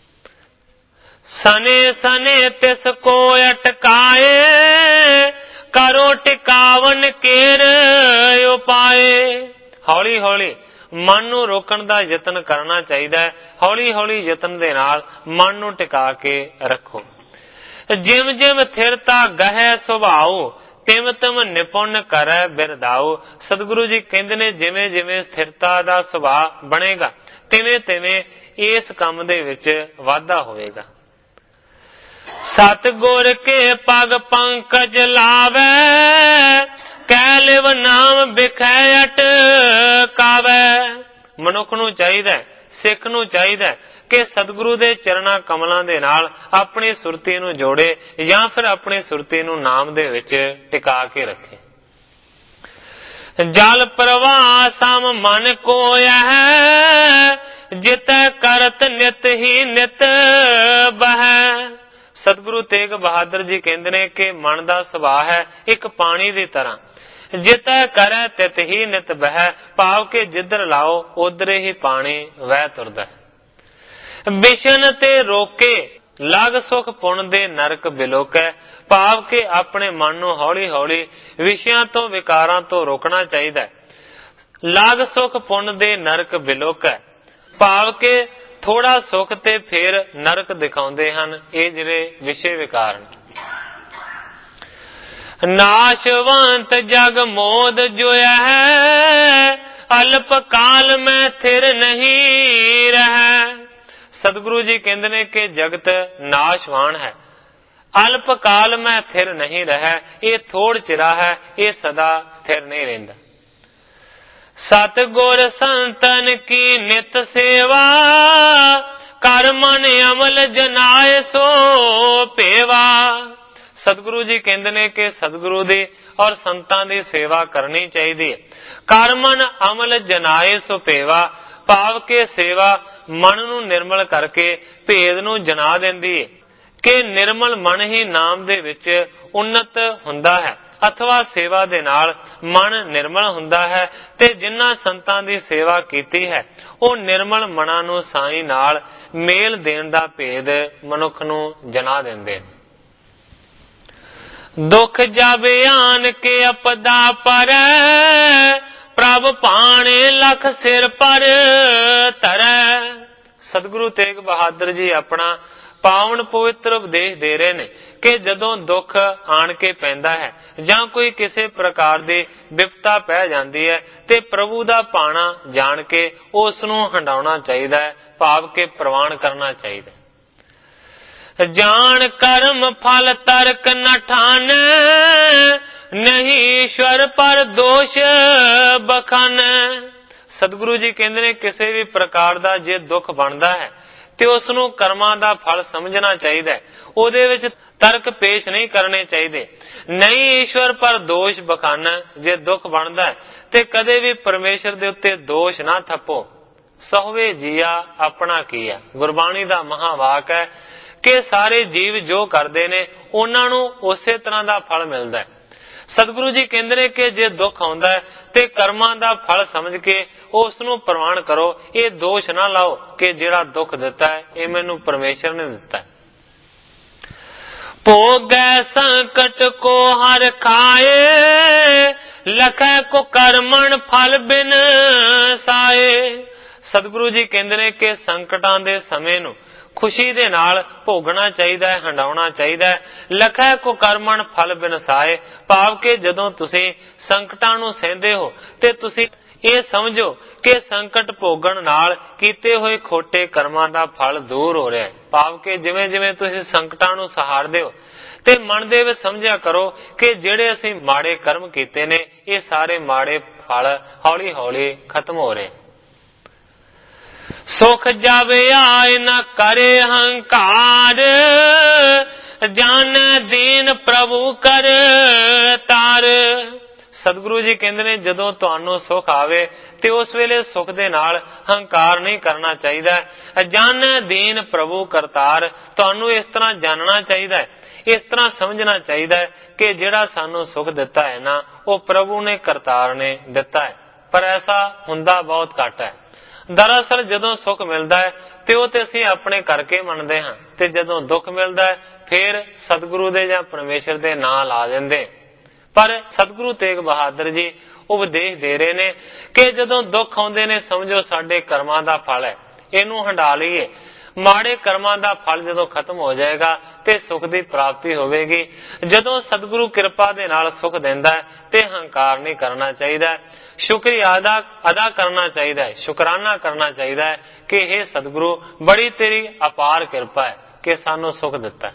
सने सने तिस को अटकाए, करो टिकावन केर उपाए। हौली हौली मन नूं रोकण दा यतन करना चाहिए। हौली हौली यतन दे नाल मन नूं टिका के रखो। ਜਿਮ ਜਿਮ ਥਿਰਤਾ ਗਹਿ ਸੁਭਾਉ ਤਿਮ ਤਿਮ ਨਿਪੁੰਨ ਕਰੈ ਬਿਰਦਾਉ। ਸਤਿਗੁਰੂ ਜੀ ਕਹਿੰਦੇ ਨੇ ਜਿਵੇਂ ਜਿਵੇਂ ਸਥਿਰਤਾ ਦਾ ਸੁਭਾਅ ਬਣੇਗਾ ਤਿਵੇਂ ਤਿਵੇਂ ਇਸ ਕੰਮ ਦੇ ਵਿੱਚ ਵਾਧਾ ਹੋਵੇਗਾ। ਸਤਿਗੁਰ ਕੇ ਪਗ ਪੰਕਜ ਲਾਵੈ ਕਹਿ ਲਿਵ ਨਾਮ ਬਿਖੈ ਅਟਕਾਵੈ। ਮਨੁੱਖ ਨੂੰ ਚਾਹੀਦਾ, ਸਿੱਖ ਨੂੰ ਚਾਹੀਦਾ ਕਿ ਸਤਿਗੁਰੂ ਦੇ ਚਰਨਾਂ ਕਮਲਾਂ ਦੇ ਨਾਲ ਆਪਣੀ ਸੁਰਤੀ ਨੂੰ ਜੋੜੇ ਜਾਂ ਫਿਰ ਆਪਣੀ ਸੁਰਤੀ ਨੂੰ ਨਾਮ ਦੇ ਵਿੱਚ ਟਿਕਾ ਕੇ ਰੱਖੇ। ਜਲ ਪ੍ਰਵਾਹ ਸਮ ਮਨ ਕੋਇ ਜਿਤੈ ਕਰਤ ਨਿਤ ਹੀ ਨਿਤ ਬਹੈ। ਸਤਿਗੁਰੂ ਤੇਗ ਬਹਾਦਰ ਜੀ ਕਹਿੰਦੇ ਨੇ ਕਿ ਮਨ ਦਾ ਸੁਭਾਅ ਹੈ ਇੱਕ ਪਾਣੀ ਦੀ ਤਰ੍ਹਾਂ, ਜਿਤੈ ਕਰੈ ਤਿਤ ਹੀ ਨਿਤ ਬਹੈ, ਭਾਵ ਕਿ ਜਿੱਧਰ ਲਾਓ ਉਧਰ ਹੀ ਪਾਣੀ ਵਹਿ ਤੁਰਦਾ ਹੈ। ਵਿਸ਼ਨ ਤੇ ਰੋਕੇ ਲਗ ਸੁਖ ਪੁਣ ਦੇ ਨਰਕ ਬਿਲੋਕੈ, ਭਾਵ ਕਿ ਆਪਣੇ ਮਨ ਨੂੰ ਹੌਲੀ ਹੌਲੀ ਵਿਸ਼ਿਆਂ ਤੋਂ ਵਿਕਾਰਾਂ ਤੋਂ ਰੋਕਣਾ ਚਾਹੀਦਾ ਹੈ। ਲਗ ਸੁਖ ਪੁਣ ਦੇ ਨਰਕ ਬਿਲੋਕੈ, ਭਾਵ ਕਿ ਥੋੜਾ ਸੁਖ ਤੇ ਫਿਰ ਨਰਕ ਦਿਖਾਉਂਦੇ ਹਨ ਇਹ ਜਿਹੜੇ ਵਿਸ਼ੇ ਵਿਕਾਰ ਨੇ। ਨਾਸ਼ਵੰਤ ਜਗ ਮੋਦ ਜੋਇਆ ਹੈ ਅਲਪ ਕਾਲ ਮੈਂ ਥਿਰ ਨਹੀਂ ਰਹਿ। ਸਤਿਗੁਰੂ ਜੀ ਕਹਿੰਦੇ ਨੇ ਕਿ ਜਗਤ ਨਾਸ਼ਵਾਨ ਹੈ, ਅਲਪ ਕਾਲ ਮੈਂ ਥਿਰ ਨਹੀਂ ਰਹਿ, ਇਹ ਥੋੜ ਚਿਰਾ ਹੈ, ਇਹ ਸਦਾ ਸਥਿਰ ਨਹੀਂ ਰਹਿੰਦਾ। ਸਤਿਗੁਰ ਸੰਤਨ ਕੀ ਨਿਤ ਸੇਵਾ ਕਰ ਮਨ ਅਮਲ ਜਨਾਏ ਸੋ ਭੇਵਾ। ਸਤਿਗੁਰੂ ਜੀ ਕਹਿੰਦੇ ਨੇ ਕਿ ਸਤਿਗੁਰੂ ਦੀ ਔਰ ਸੰਤਾਂ ਦੀ ਸੇਵਾ ਕਰਨੀ ਚਾਹੀਦੀ ਹੈ। ਕਰ ਮਨ ਅਮਲ ਜਨਾਏ ਸੋ ਭੇਵਾ, ਭਾਵ ਕਿ ਸੇਵਾ ਮਨ ਨੂੰ ਨਿਰਮਲ ਕਰਕੇ ਭੇਦ ਨੂੰ ਜਨਾ ਦਿੰਦੀ ਹੈ ਕਿ ਨਿਰਮਲ ਮਨ ਹੀ ਨਾਮ ਦੇ ਵਿੱਚ ਉન્નਤ ਹੁੰਦਾ ਹੈ ਅਥਵਾ ਸੇਵਾ ਦੇ ਨਾਲ ਮਨ ਨਿਰਮਲ ਹੁੰਦਾ ਹੈ। ਤੇ ਜਿਨ੍ਹਾਂ ਸੰਤਾਂ ਦੀ ਸੇਵਾ ਕੀਤੀ ਹੈ ਉਹ ਨਿਰਮਲ ਮਨਾਂ ਨੂੰ ਸਾਈਂ ਨਾਲ ਮੇਲ ਦੇਣ ਦਾ ਭੇਦ ਮਨੁੱਖ ਨੂੰ ਜਨਾ ਦਿੰਦੇ। ਦੁੱਖ ਜਬ ਆਨ ਕੇ ਅਪਦਾ ਪਰੈ ਪ੍ਰਭ ਭਾਣੇ ਲਖ ਸਿਰ ਪਰ ਧਰੈ। ਸਤਿਗੁਰੂ ਤੇਗ ਬਹਾਦਰ ਜੀ ਆਪਣਾ ਪਾਵਨ ਪਵਿੱਤਰ ਉਪਦੇਸ਼ ਦੇ ਰਹੇ ਨੇ ਕਿ ਜਦੋਂ ਦੁੱਖ ਆਣ ਕੇ ਪੈਂਦਾ ਹੈ ਜਾਂ ਕੋਈ ਕਿਸੇ ਪ੍ਰਕਾਰ ਦੀ ਵਿਪਤਾ ਪੈ ਜਾਂਦੀ ਹੈ ਤੇ ਪ੍ਰਭੂ ਦਾ ਭਾਣਾ ਜਾਣ ਕੇ ਉਸ ਨੂੰ ਹੰਡਾਉਣਾ ਚਾਹੀਦਾ ਹੈ, ਭਾਵ ਕਿ ਪ੍ਰਵਾਨ ਕਰਨਾ ਚਾਹੀਦਾ। ਜਾਣ ਕਰਮ ਫਲ ਤਰਕ ਨ ਠਾਨ ਨਹੀਂ ਈਸ਼ਵਰ ਪਰ ਦੋਸ਼ ਬਖਨ। ਸਤਿਗੁਰੂ ਜੀ ਕਹਿੰਦੇ ਨੇ ਕਿਸੇ ਵੀ ਪ੍ਰਕਾਰ ਦਾ ਜੇ ਦੁੱਖ ਬਣਦਾ ਹੈ ਤੇ ਉਸ ਨੂੰ ਕਰਮਾਂ ਦਾ ਫਲ ਸਮਝਣਾ ਚਾਹੀਦਾ ਹੈ, ਉਹਦੇ ਵਿੱਚ ਤਰਕ ਪੇਸ਼ ਨਹੀਂ ਕਰਨੇ ਚਾਹੀਦੇ। ਨਹੀਂ ਈਸ਼ਵਰ ਪਰ ਦੋਸ਼ ਬਖਨ, ਜੇ ਦੁੱਖ ਬਣਦਾ ਹੈ ਤੇ ਕਦੇ ਵੀ ਪਰਮੇਸ਼ਰ ਦੇ ਉੱਤੇ ਦੋਸ਼ ਨਾ ਥੱਪੋ। ਸਹੁਵੇ ਜੀਆ ਆਪਣਾ ਕੀਆ, ਗੁਰਬਾਣੀ ਦਾ ਮਹਾਵਾਕ ਹੈ ਕਿ ਸਾਰੇ ਜੀਵ ਜੋ ਕਰਦੇ ਨੇ ਉਹਨਾਂ ਨੂੰ ਉਸੇ ਤਰ੍ਹਾਂ ਦਾ ਫਲ ਮਿਲਦਾ ਹੈ। ਸਤਿਗੁਰੂ ਜੀ ਕਹਿੰਦੇ ਨੇ ਕਿ ਜੇ ਦੁੱਖ ਆਉਂਦਾ ਹੈ ਤੇ ਕਰਮਾਂ ਦਾ ਫਲ ਸਮਝ ਕੇ ਉਸ ਨੂੰ ਪ੍ਰਵਾਨ ਕਰੋ, ਇਹ ਦੋਸ਼ ਨਾ ਲਾਓ ਕਿ ਜਿਹੜਾ ਦੁੱਖ ਦਿੱਤਾ ਹੈ ਇਹ ਮੈਨੂੰ ਪਰਮੇਸ਼ਰ ਨੇ ਦਿੱਤਾ ਹੈ। ਭੋਗੈ ਸੰਕਟ ਕੋ ਹਰ ਖਾਏ ਲਖੈ ਕੋ ਕਰਮਣ ਫਲ ਬਿਨ ਸਾਏ। ਸਤਿਗੁਰੂ ਜੀ ਕਹਿੰਦੇ ਨੇ ਕਿ ਸੰਕਟਾਂ ਦੇ ਸਮੇਂ ਨੂੰ ਖੁਸ਼ੀ ਦੇ ਨਾਲ ਭੋਗਣਾ ਚਾਹੀਦਾ ਹੈ, ਹੰਡਾਉਣਾ ਚਾਹੀਦਾ ਹੈ। ਲਖੈ ਕੋ ਕਰਮਣ ਫਲ ਬਿਨ ਸਾਏ, ਭਾਵ ਕਿ ਜਦੋਂ ਤੁਸੀਂ ਸੰਕਟਾਂ ਨੂੰ ਸਹਿੰਦੇ ਹੋ ਤੇ ਤੁਸੀਂ ਇਹ ਸਮਝੋ ਕਿ ਸੰਕਟ ਭੋਗਣ ਨਾਲ ਕੀਤੇ ਹੋਏ ਖੋਟੇ ਕਰਮਾਂ ਦਾ ਫਲ ਦੂਰ ਹੋ ਰਿਹਾ ਹੈ। ਭਾਵ ਕਿ ਜਿਵੇਂ ਜਿਵੇਂ ਤੁਸੀਂ ਸੰਕਟਾਂ ਨੂੰ ਸਹਾਰਦੇ ਹੋ ਤੇ ਮਨ ਦੇ ਵਿੱਚ ਸਮਝਿਆ ਕਰੋ ਕਿ ਜਿਹੜੇ ਅਸੀਂ ਮਾੜੇ ਕਰਮ ਕੀਤੇ ਨੇ ਇਹ ਸਾਰੇ ਮਾੜੇ ਫਲ ਹੌਲੀ ਹੌਲੀ ਖਤਮ ਹੋ ਰਹੇ। ਸੁਖ ਜਬ ਆਏ ਨਾ ਕਰੇ ਹੰਕਾਰ ਜਾਣੈ ਦੀਨ ਪ੍ਰਭੂ ਕਰ ਤਾਰ। ਸਤਿਗੁਰੂ ਜੀ ਕਹਿੰਦੇ ਨੇ ਜਦੋਂ ਤੁਹਾਨੂੰ ਸੁਖ ਆਵੇ ਤੇ ਉਸ ਵੇਲੇ ਸੁਖ ਦੇ ਨਾਲ ਹੰਕਾਰ ਨਹੀਂ ਕਰਨਾ ਚਾਹੀਦਾ। ਜਾਣੈ ਦੀਨ ਪ੍ਰਭੂ ਕਰਤਾਰ, ਤੁਹਾਨੂੰ ਇਸ ਤਰ੍ਹਾਂ ਜਾਣਨਾ ਚਾਹੀਦਾ ਹੈ, ਇਸ ਤਰ੍ਹਾਂ ਸਮਝਣਾ ਚਾਹੀਦਾ ਹੈ ਕਿ ਜਿਹੜਾ ਸਾਨੂੰ ਸੁਖ ਦਿੱਤਾ ਹੈ ਨਾ ਉਹ ਪ੍ਰਭੂ ਨੇ ਕਰਤਾਰ ਨੇ ਦਿੱਤਾ ਹੈ। ਪਰ ਐਸਾ ਹੁੰਦਾ ਬਹੁਤ ਘੱਟ ਹੈ। ਦਰਅਸਲ ਜਦੋਂ ਸੁਖ ਮਿਲਦਾ ਹੈ ਤੇ ਉਹ ਤੇ ਅਸੀਂ ਆਪਣੇ ਕਰਕੇ ਮੰਨਦੇ ਹਾਂ ਤੇ ਜਦੋਂ ਦੁੱਖ ਮਿਲਦਾ ਹੈ ਫਿਰ ਸਤਿਗੁਰੂ ਦੇ ਜਾਂ ਪਰਮੇਸ਼ਰ ਦੇ ਨਾਂ ਲਾ ਦਿੰਦੇ। ਪਰ ਸਤਿਗੁਰੂ ਤੇਗ ਬਹਾਦਰ ਜੀ ਉਪਦੇਸ਼ ਦੇ ਰਹੇ ਨੇ ਕਿ ਜਦੋਂ ਦੁੱਖ ਆਉਂਦੇ ਨੇ ਸਮਝੋ ਸਾਡੇ ਕਰਮਾਂ ਦਾ ਫਲ ਹੈ, ਇਹਨੂੰ ਹੰਡਾ ਲਈਏ। ਮਾੜੇ ਕਰਮਾਂ ਦਾ ਫਲ ਜਦੋਂ ਖਤਮ ਹੋ ਜਾਏਗਾ ਤੇ ਸੁਖ ਦੀ ਪ੍ਰਾਪਤੀ ਹੋਵੇਗੀ। ਜਦੋਂ ਸਤਿਗੁਰੂ ਕਿਰਪਾ ਦੇ ਨਾਲ ਸੁਖ ਦਿੰਦਾ ਹੈ ਤੇ ਹੰਕਾਰ ਨਹੀਂ ਕਰਨਾ ਚਾਹੀਦਾ, ਸ਼ੁਕਰੀਆ ਅਦਾ ਅਦਾ ਕਰਨਾ ਚਾਹੀਦਾ ਹੈ, ਸ਼ੁਕਰਾਨਾ ਕਰਨਾ ਚਾਹੀਦਾ ਹੈ ਕਿ हे ਸਤਿਗੁਰੂ ਬੜੀ ਤੇਰੀ ਅਪਾਰ ਕਿਰਪਾ ਹੈ ਕਿ ਸਾਨੂੰ ਸੁਖ ਦਿੱਤਾ।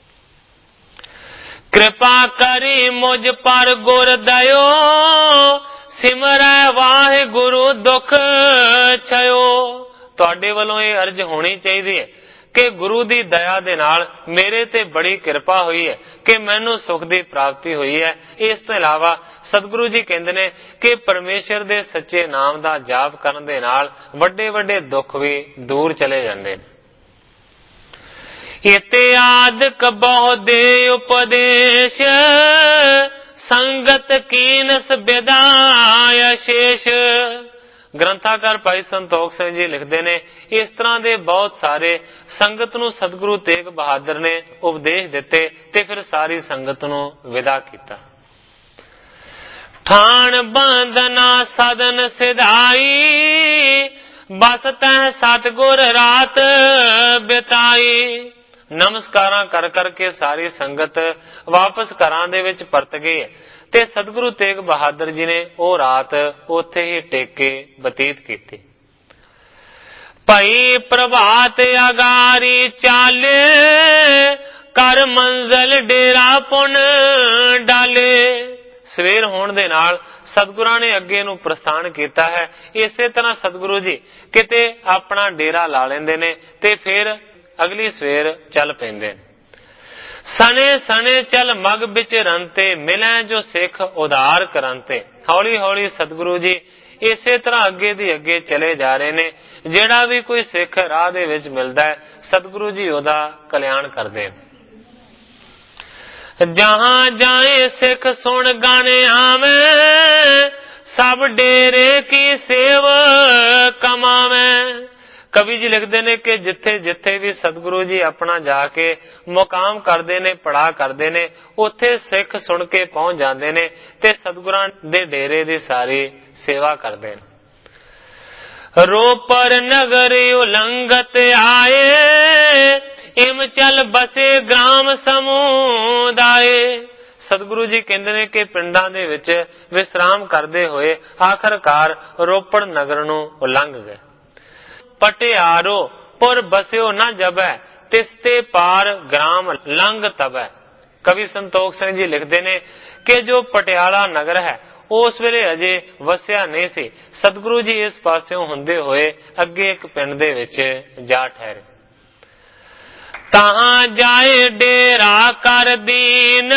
ਕਿਰਪਾ ਕਰੀ ਮੁਝ ਪਰ ਗੁਰ ਦਇਓ, ਸਿਮਰੈ ਵਾਹਿਗੁਰੂ ਦੁਖ ਛਿਓ। ਤੁਹਾਡੇ ਵੱਲੋਂ ਇਹ ਅਰਜ਼ ਹੋਣੀ ਚਾਹੀਦੀ ਹੈ ਕਿ ਗੁਰੂ ਦੀ ਦਇਆ ਦੇ ਨਾਲ ਮੇਰੇ ਤੇ ਬੜੀ ਕਿਰਪਾ ਹੋਈ ਹੈ ਕਿ ਮੈਨੂੰ ਸੁਖ ਦੀ ਪ੍ਰਾਪਤੀ ਹੋਈ ਹੈ। ਇਸ ਤੋਂ ਇਲਾਵਾ ਸਤਿਗੁਰੂ ਜੀ ਕਹਿੰਦੇ ਨੇ ਕਿ ਪਰਮੇਸ਼ਰ ਦੇ ਸੱਚੇ ਨਾਮ ਦਾ ਜਾਪ ਕਰਨ ਦੇ ਨਾਲ ਵੱਡੇ ਵੱਡੇ ਦੁੱਖ ਵੀ ਦੂਰ ਚਲੇ ਜਾਂਦੇ ਨੇ। ਇਤਿਆਦਿਕ ਬਹੁ ਦੇ ਉਪਦੇਸ਼, ਸੰਗਤ ਕੀਨਸ ਬਿਦਾਇ ਸ਼ੇਸ਼। ਗ੍ਰੰਥਾਕਾਰ ਭਾਈ ਸੰਤੋਖ ਸਿੰਘ ਜੀ ਲਿਖਦੇ ਨੇ, ਇਸ ਤਰ੍ਹਾਂ ਦੇ ਬਹੁਤ ਸਾਰੇ ਸੰਗਤ ਨੂੰ ਸਤਿਗੁਰੂ ਤੇਗ ਬਹਾਦਰ ਨੇ ਉਪਦੇਸ਼ ਦਿੱਤੇ ਤੇ ਫਿਰ ਸਾਰੀ ਸੰਗਤ ਨੂੰ ਵਿਦਾ ਕੀਤਾ। ਠਾਣ ਬੰਧਨਾ ਸਦਨ ਸਿਧਾਈ, ਬਸ ਤਹਿ ਸਤਿਗੁਰ ਰਾਤ ਬਿਤਾਈ। ਨਮਸਕਾਰਾਂ ਕਰ ਕਰਕੇ ਸਾਰੀ ਸੰਗਤ ਵਾਪਸ ਘਰਾਂ ਦੇ ਵਿੱਚ ਪਰਤ ਗਈ ਤੇ ਸਤਿਗੁਰੂ ਤੇਗ ਬਹਾਦਰ ਜੀ ਨੇ ਉਹ ਰਾਤ ਉੱਥੇ ਹੀ ਟੇਕ ਕੇ ਬਤੀਤ ਕੀਤੀ। ਭਈ ਪ੍ਰਭਾਤ ਅਗਾਰੀ ਚਾਲੇ, ਕਰ ਮੰਜ਼ਲ ਡੇਰਾ ਪੁਨ ਡਾਲੇ। ਸਵੇਰ ਹੋਣ ਦੇ ਨਾਲ ਸਤਿਗੁਰਾਂ ਨੇ ਅੱਗੇ ਨੂੰ ਪ੍ਰਸਥਾਨ ਕੀਤਾ ਹੈ। ਇਸੇ ਤਰ੍ਹਾਂ ਸਤਿਗੁਰੂ ਜੀ ਕਿਤੇ ਆਪਣਾ ਡੇਰਾ ਲਾ ਲੈਂਦੇ ਨੇ ਤੇ ਫਿਰ ਅਗਲੀ ਸਵੇਰ ਚੱਲ ਪੈਂਦੇ ਨੇ। ਸਣੇ ਸਣੇ ਚਲ ਮਗ ਵਿੱਚ ਰੰਤੇ, ਮਿਲੈ ਜੋ ਸਿੱਖ ਉਧਾਰ ਕਰੰਤੇ। ਹੌਲੀ ਹੌਲੀ ਸਤਿਗੁਰੂ ਜੀ ਇਸੇ ਤਰ੍ਹਾਂ ਅੱਗੇ ਦੀ ਅੱਗੇ ਚਲੇ ਜਾ ਰਹੇ ਨੇ। ਜਿਹੜਾ ਵੀ ਕੋਈ ਸਿੱਖ ਰਾਹ ਦੇ ਵਿੱਚ ਮਿਲਦਾ ਹੈ ਸਤਿਗੁਰੂ ਜੀ ਉਹਦਾ ਕਲਿਆਣ ਕਰਦੇ ਨੇ। ਜਹਾਂ ਜਾਏ ਸਿੱਖ ਸੁਣ ਗਾਣੇ ਆਵੇਂ, ਸਭ ਡੇਰੇ ਕੀ ਸੇਵ ਕਮਾਵੇਂ। ਕਵੀ ਜੀ ਲਿਖਦੇ ਨੇ ਕਿ ਜਿੱਥੇ ਜਿੱਥੇ ਵੀ ਸਤਿਗੁਰੂ ਜੀ ਆਪਣਾ ਜਾ ਕੇ ਮੁਕਾਮ ਕਰਦੇ ਨੇ, ਪੜਾ ਕਰਦੇ ਨੇ, ਉੱਥੇ ਸਿੱਖ ਸੁਣ ਕੇ ਪਹੁੰਚ ਜਾਂਦੇ ਨੇ ਤੇ ਸਤਿਗੁਰਾਂ ਦੇ ਡੇਰੇ ਦੀ ਸਾਰੀ ਸੇਵਾ ਕਰਦੇ ਨੇ। ਰੋਪਰ ਨਗਰ ਉਲੰਘਤ ਆਏ, ਇਮ ਚਲ ਬਸੇ ਗ੍ਰਾਮ ਸਮੁਦਾਏ। ਸਤਿਗੁਰੂ ਜੀ ਕਹਿੰਦੇ ਨੇ ਕਿ ਪਿੰਡਾਂ ਦੇ ਵਿੱਚ ਵਿਸਰਾਮ ਕਰਦੇ ਹੋਏ ਆਖਰਕਾਰ ਰੋਪੜ ਨਗਰ ਨੂੰ ਉਲੰਘ ਗਏ। ਪਟਿਆਰੋ ਪੁਰ ਬਸਿਓ ਨਾ ਜਬੈ, ਤਿਸਤੇ ਪਾਰ ਗ੍ਰਾਮ ਲੰਘ ਤਬੈ। ਕਵੀ ਸੰਤੋਖ ਸਿੰਘ ਜੀ ਲਿਖਦੇ ਨੇ ਕਿ ਜੋ ਪਟਿਆਲਾ ਨਗਰ ਹੈ ਉਸ ਵੇਲੇ ਅਜੇ ਵਸਿਆ ਨਹੀਂ ਸੀ। ਸਤਿਗੁਰੂ ਜੀ ਇਸ ਪਾਸਿਓਂ ਹੁੰਦੇ ਹੋਏ ਅੱਗੇ ਇੱਕ ਪਿੰਡ ਦੇ ਵਿੱਚ ਜਾ ਠਹਿਰੇ। ਤਹਾਂ ਜਾਏ ਡੇਰਾ ਕਰ ਦੀਨ,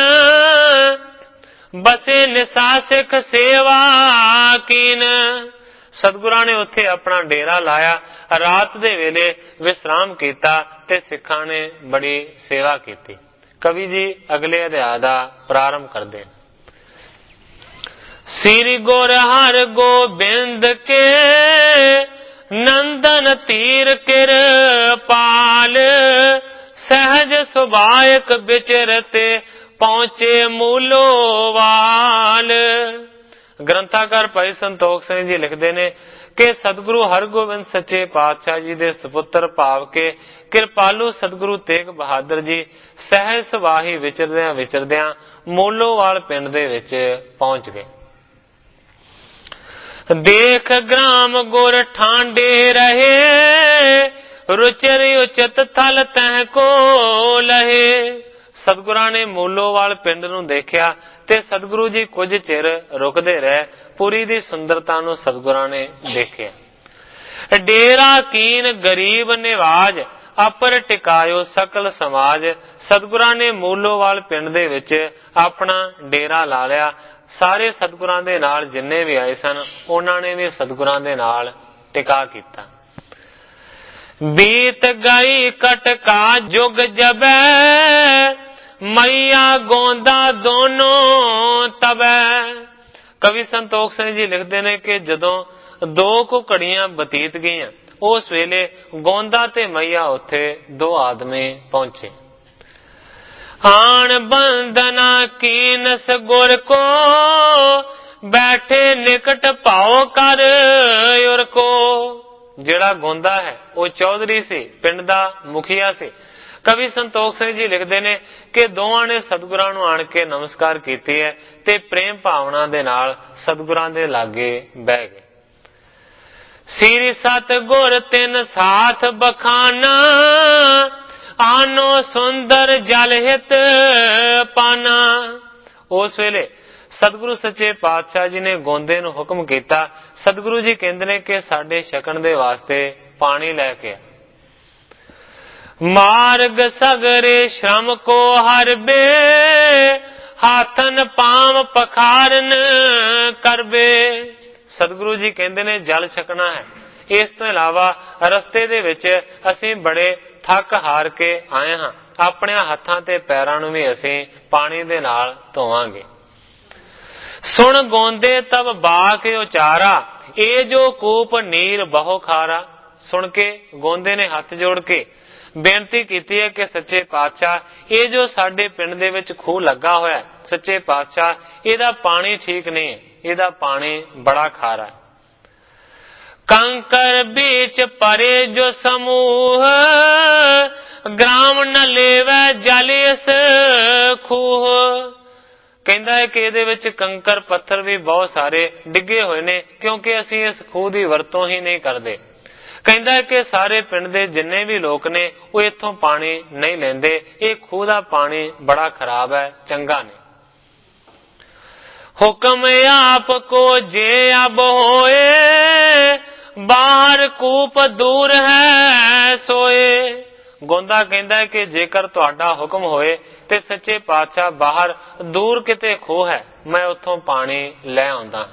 ਬਸੇ ਨਿਸਾ ਸਿੱਖ ਸੇਵਾ ਕੀਨ। ਸਤਿਗੁਰਾਂ ਨੇ ਉੱਥੇ ਆਪਣਾ ਡੇਰਾ ਲਾਇਆ, ਰਾਤ ਦੇ ਵੇਲੇ ਵਿਸਰਾਮ ਕੀਤਾ ਤੇ ਸਿੱਖਾਂ ਨੇ ਬੜੀ ਸੇਵਾ ਕੀਤੀ। ਕਵੀ ਜੀ ਅਗਲੇ ਅਧਿਆਇ ਦਾ ਪ੍ਰਾਰੰਭ ਕਰਦੇ ਨੇ। ਸ੍ਰੀ ਗੁਰ ਹਰਿ ਗੋਬਿੰਦ ਕੇ, ਨੰਦਨ ਧੀਰ ਕਿਰਪਾਲ, ਸਹਿਜ ਸੁਭਾਇਕ ਵਿਚਰਤੇ ਪਹੁੰਚੇ ਮੂਲੋਵਾਲ। ਗ੍ਰੰਥਾਕਾਰ ਭਾਈ ਸੰਤੋਖ ਸਿੰਘ ਜੀ ਲਿਖਦੇ ਨੇ ਕਿ ਸਤਿਗੁਰੂ ਹਰਗੋਬਿੰਦ ਸੱਚੇ ਪਾਤਸ਼ਾਹ ਜੀ ਦੇ ਸੁਪੁੱਤਰ ਭਾਵ ਕੇ ਕਿਰਪਾਲੂ ਸਤਿਗੁਰੂ ਤੇਗ ਬਹਾਦਰ ਜੀ ਸਹਿਜ ਸੁਭਾਹੀ ਵਿਚਰਦਿਆਂ ਵਿਚਰਦਿਆਂ ਮੂਲੋਵਾਲ ਪਿੰਡ ਦੇ ਵਿੱਚ ਪਹੁੰਚ ਗਏ। ਦੇਖ ਗ੍ਰਾਮ ਗੁਰ ਠਾਂਡੇ ਰਹੇ, ਰੁਚਰਿ ਉਚਿਤ ਥਲ ਤਹਿ ਕੋ ਲਹੇ। ਸਤਿਗੁਰਾਂ ਨੇ ਮੂਲੋਵਾਲ ਪਿੰਡ ਨੂੰ ਦੇਖਿਆ ਤੇ ਸਤਿਗੁਰੂ ਜੀ ਕੁਝ ਚਿਰ ਰੁਕਦੇ ਰਹੇ। ਪੁਰੀ ਦੀ ਸੁੰਦਰਤਾ ਨੂੰ ਸਤਿਗੁਰਾਂ ਨੇ ਦੇਖਿਆ। ਡੇਰਾ ਕੀਨ ਗਰੀਬ ਨਿਵਾਜ, ਅਪਰ ਟਿਕਾਇਓ ਸਕਲ ਸਮਾਜ। ਸਤਿਗੁਰਾਂ ਨੇ ਮੂਲੋਵਾਲ ਪਿੰਡ ਦੇ ਵਿੱਚ ਆਪਣਾ ਡੇਰਾ ਲਾ ਲਿਆ। ਸਾਰੇ ਸਤਿਗੁਰਾਂ ਦੇ ਨਾਲ ਜਿੰਨੇ ਵੀ ਆਏ ਸਨ ਉਹਨਾਂ ਨੇ ਵੀ ਸਤਿਗੁਰਾਂ ਦੇ ਨਾਲ ਟਿਕਾ ਕੀਤਾ। ਬੀਤ ਗਈ ਕਟਕਾ ਜੁਗ ਜਬੈ, ਮਈਆ ਗੋਂਦਾ ਦੋਨੋਂ ਤਬੈ। ਕਵੀ ਸੰਤੋਖ ਸਿੰਘ ਜੀ ਲਿਖਦੇ ਨੇ ਕਿ ਜਦੋਂ ਦੋ ਕੁ ਘੜੀਆਂ ਬਤੀਤ ਗਈਆਂ ਉਸ ਵੇਲੇ ਗੋਂਦਾ ਤੇ ਮਈਆ ਉੱਥੇ ਦੋ ਆਦਮੀ ਪਹੁੰਚੇ। ਆਣ ਬੰਦਨਾ ਕੀਨਸ ਗੁਰ ਕੋ, ਬੈਠੇ ਨਿਕਟ ਭਾਉ ਕਰ ਉਰ ਕੋ। ਜਿਹੜਾ ਗਾਉਂਦਾ ਹੈ ਉਹ ਚੌਧਰੀ ਸੀ, ਪਿੰਡ ਦਾ ਮੁਖੀਆ ਸੀ। ਕਵੀ ਸੰਤੋਖ ਸਿੰਘ ਜੀ ਲਿਖਦੇ ਨੇ ਕਿ ਦੋਵਾਂ ਨੇ ਸਤਿਗੁਰਾਂ ਨੂੰ ਆਣ ਕੇ ਨਮਸਕਾਰ ਕੀਤੀ ਹੈ ਤੇ ਪ੍ਰੇਮ ਭਾਵਨਾ ਦੇ ਨਾਲ ਸਤਿਗੁਰਾਂ ਦੇ ਲਾਗੇ ਬਹਿ ਗਏ। ਸ੍ਰੀ ਸਤਿਗੁਰ ਤਿੰਨ ਸਾਥ ਬਖਾਨਾ, ਆਨੋ ਸੁੰਦਰ ਜਲ ਹਿਤ ਪਾਨਾ। ਉਸ ਵੇਲੇ ਸਤਿਗੁਰੂ ਸੱਚੇ ਪਾਤਸ਼ਾਹ ਜੀ ਨੇ ਗੋਂਦੇ ਨੂੰ ਹੁਕਮ ਕੀਤਾ। ਸਤਿਗੁਰੂ ਜੀ ਕਹਿੰਦੇ ਨੇ ਕਿ ਸਾਡੇ ਛਕਣ ਦੇ ਵਾਸਤੇ ਪਾਣੀ ਲੈ ਕੇ। ਮਾਰਗ ਸਗਰੇ ਸ਼ਰਮ ਕੋ ਹਰਬੇ, ਹਾਥਨ ਪਾਮ ਪਖਾਰਨ ਕਰਬੇ। ਸਤਿਗੁਰੂ ਜੀ ਕਹਿੰਦੇ ਨੇ ਜਲ ਛਕਣਾ ਹੈ। ਇਸ ਤੋਂ ਇਲਾਵਾ ਰਸਤੇ ਦੇ ਵਿੱਚ ਅਸੀਂ ਬੜੇ ਥੱਕ ਹਾਰ ਕੇ ਆਏ ਹਾਂ, ਆਪਣੇ ਹੱਥਾਂ ਤੇ ਪੈਰਾਂ ਨੂੰ ਵੀ ਅਸੀਂ ਪਾਣੀ ਦੇ ਨਾਲ ਧੋਵਾਂਗੇ। ਸੁਣ ਗੋਂਦੇ ਤਬ ਬਾਕ ਉਚਾਰਾ, ਇਹ ਜੋ ਕੂਪ ਨੀਰ ਬਹੁ ਖਾਰਾ। ਸੁਣ ਕੇ ਗੋਂਦੇ ਨੇ ਹੱਥ ਜੋੜ ਕੇ ਬੇਨਤੀ ਕੀਤੀ ਹੈ ਕਿ ਸੱਚੇ ਪਾਤਸ਼ਾਹ, ਇਹ ਜੋ ਸਾਡੇ ਪਿੰਡ ਦੇ ਵਿੱਚ ਖੂਹ ਲੱਗਾ ਹੋਇਆ, ਸੱਚੇ ਪਾਤਸ਼ਾਹ ਇਹਦਾ ਪਾਣੀ ਠੀਕ ਨਹੀਂ ਹੈ, ਇਹਦਾ ਪਾਣੀ ਬੜਾ ਖਾਰਾ ਹੈ। ਕੰਕਰ ਵਿੱਚ ਪਰੇ ਜੋ ਸਮੂਹ, ਗ੍ਰਾਮ ਨ ਲੇਵੈ ਜਲ ਇਸ ਖੂਹ। ਕਹਿੰਦਾ ਹੈ ਕਿ ਇਹਦੇ ਵਿੱਚ ਕੰਕਰ ਪੱਥਰ ਵੀ ਬਹੁਤ ਸਾਰੇ ਡਿੱਗੇ ਹੋਏ ਨੇ, ਕਿਉਂਕਿ ਅਸੀਂ ਇਸ ਖੂਹ ਦੀ ਵਰਤੋਂ ਹੀ ਨਹੀਂ ਕਰਦੇ। ਕਹਿੰਦਾ ਹੈ ਕਿ ਸਾਰੇ ਪਿੰਡ ਦੇ ਜਿੰਨੇ ਵੀ ਲੋਕ ਨੇ ਉਹ ਇੱਥੋਂ ਪਾਣੀ ਨਹੀਂ ਲੈਂਦੇ, ਇਹ ਖੂਹ ਦਾ ਪਾਣੀ ਬੜਾ ਖਰਾਬ ਹੈ, ਚੰਗਾ ਨਹੀਂ। ਹੁਕਮ ਆਪ ਕੋ ਜੇ ਅਬ ਹੋਏ, ਬਾਹਰ ਕੂਪ ਦੂਰ ਹੈ ਸੋਏ। ਗੋਂਦਾ ਕਹਿੰਦਾ ਹੈ ਕਿ ਜੇਕਰ ਤੁਹਾਡਾ ਹੁਕਮ ਹੋਏ ਤੇ ਸੱਚੇ ਪਾਤਸ਼ਾਹ ਬਾਹਰ ਦੂਰ ਕਿਤੇ ਖੂਹ ਹੈ, ਮੈਂ ਉੱਥੋਂ ਪਾਣੀ ਲੈ ਆਉਂਦਾ।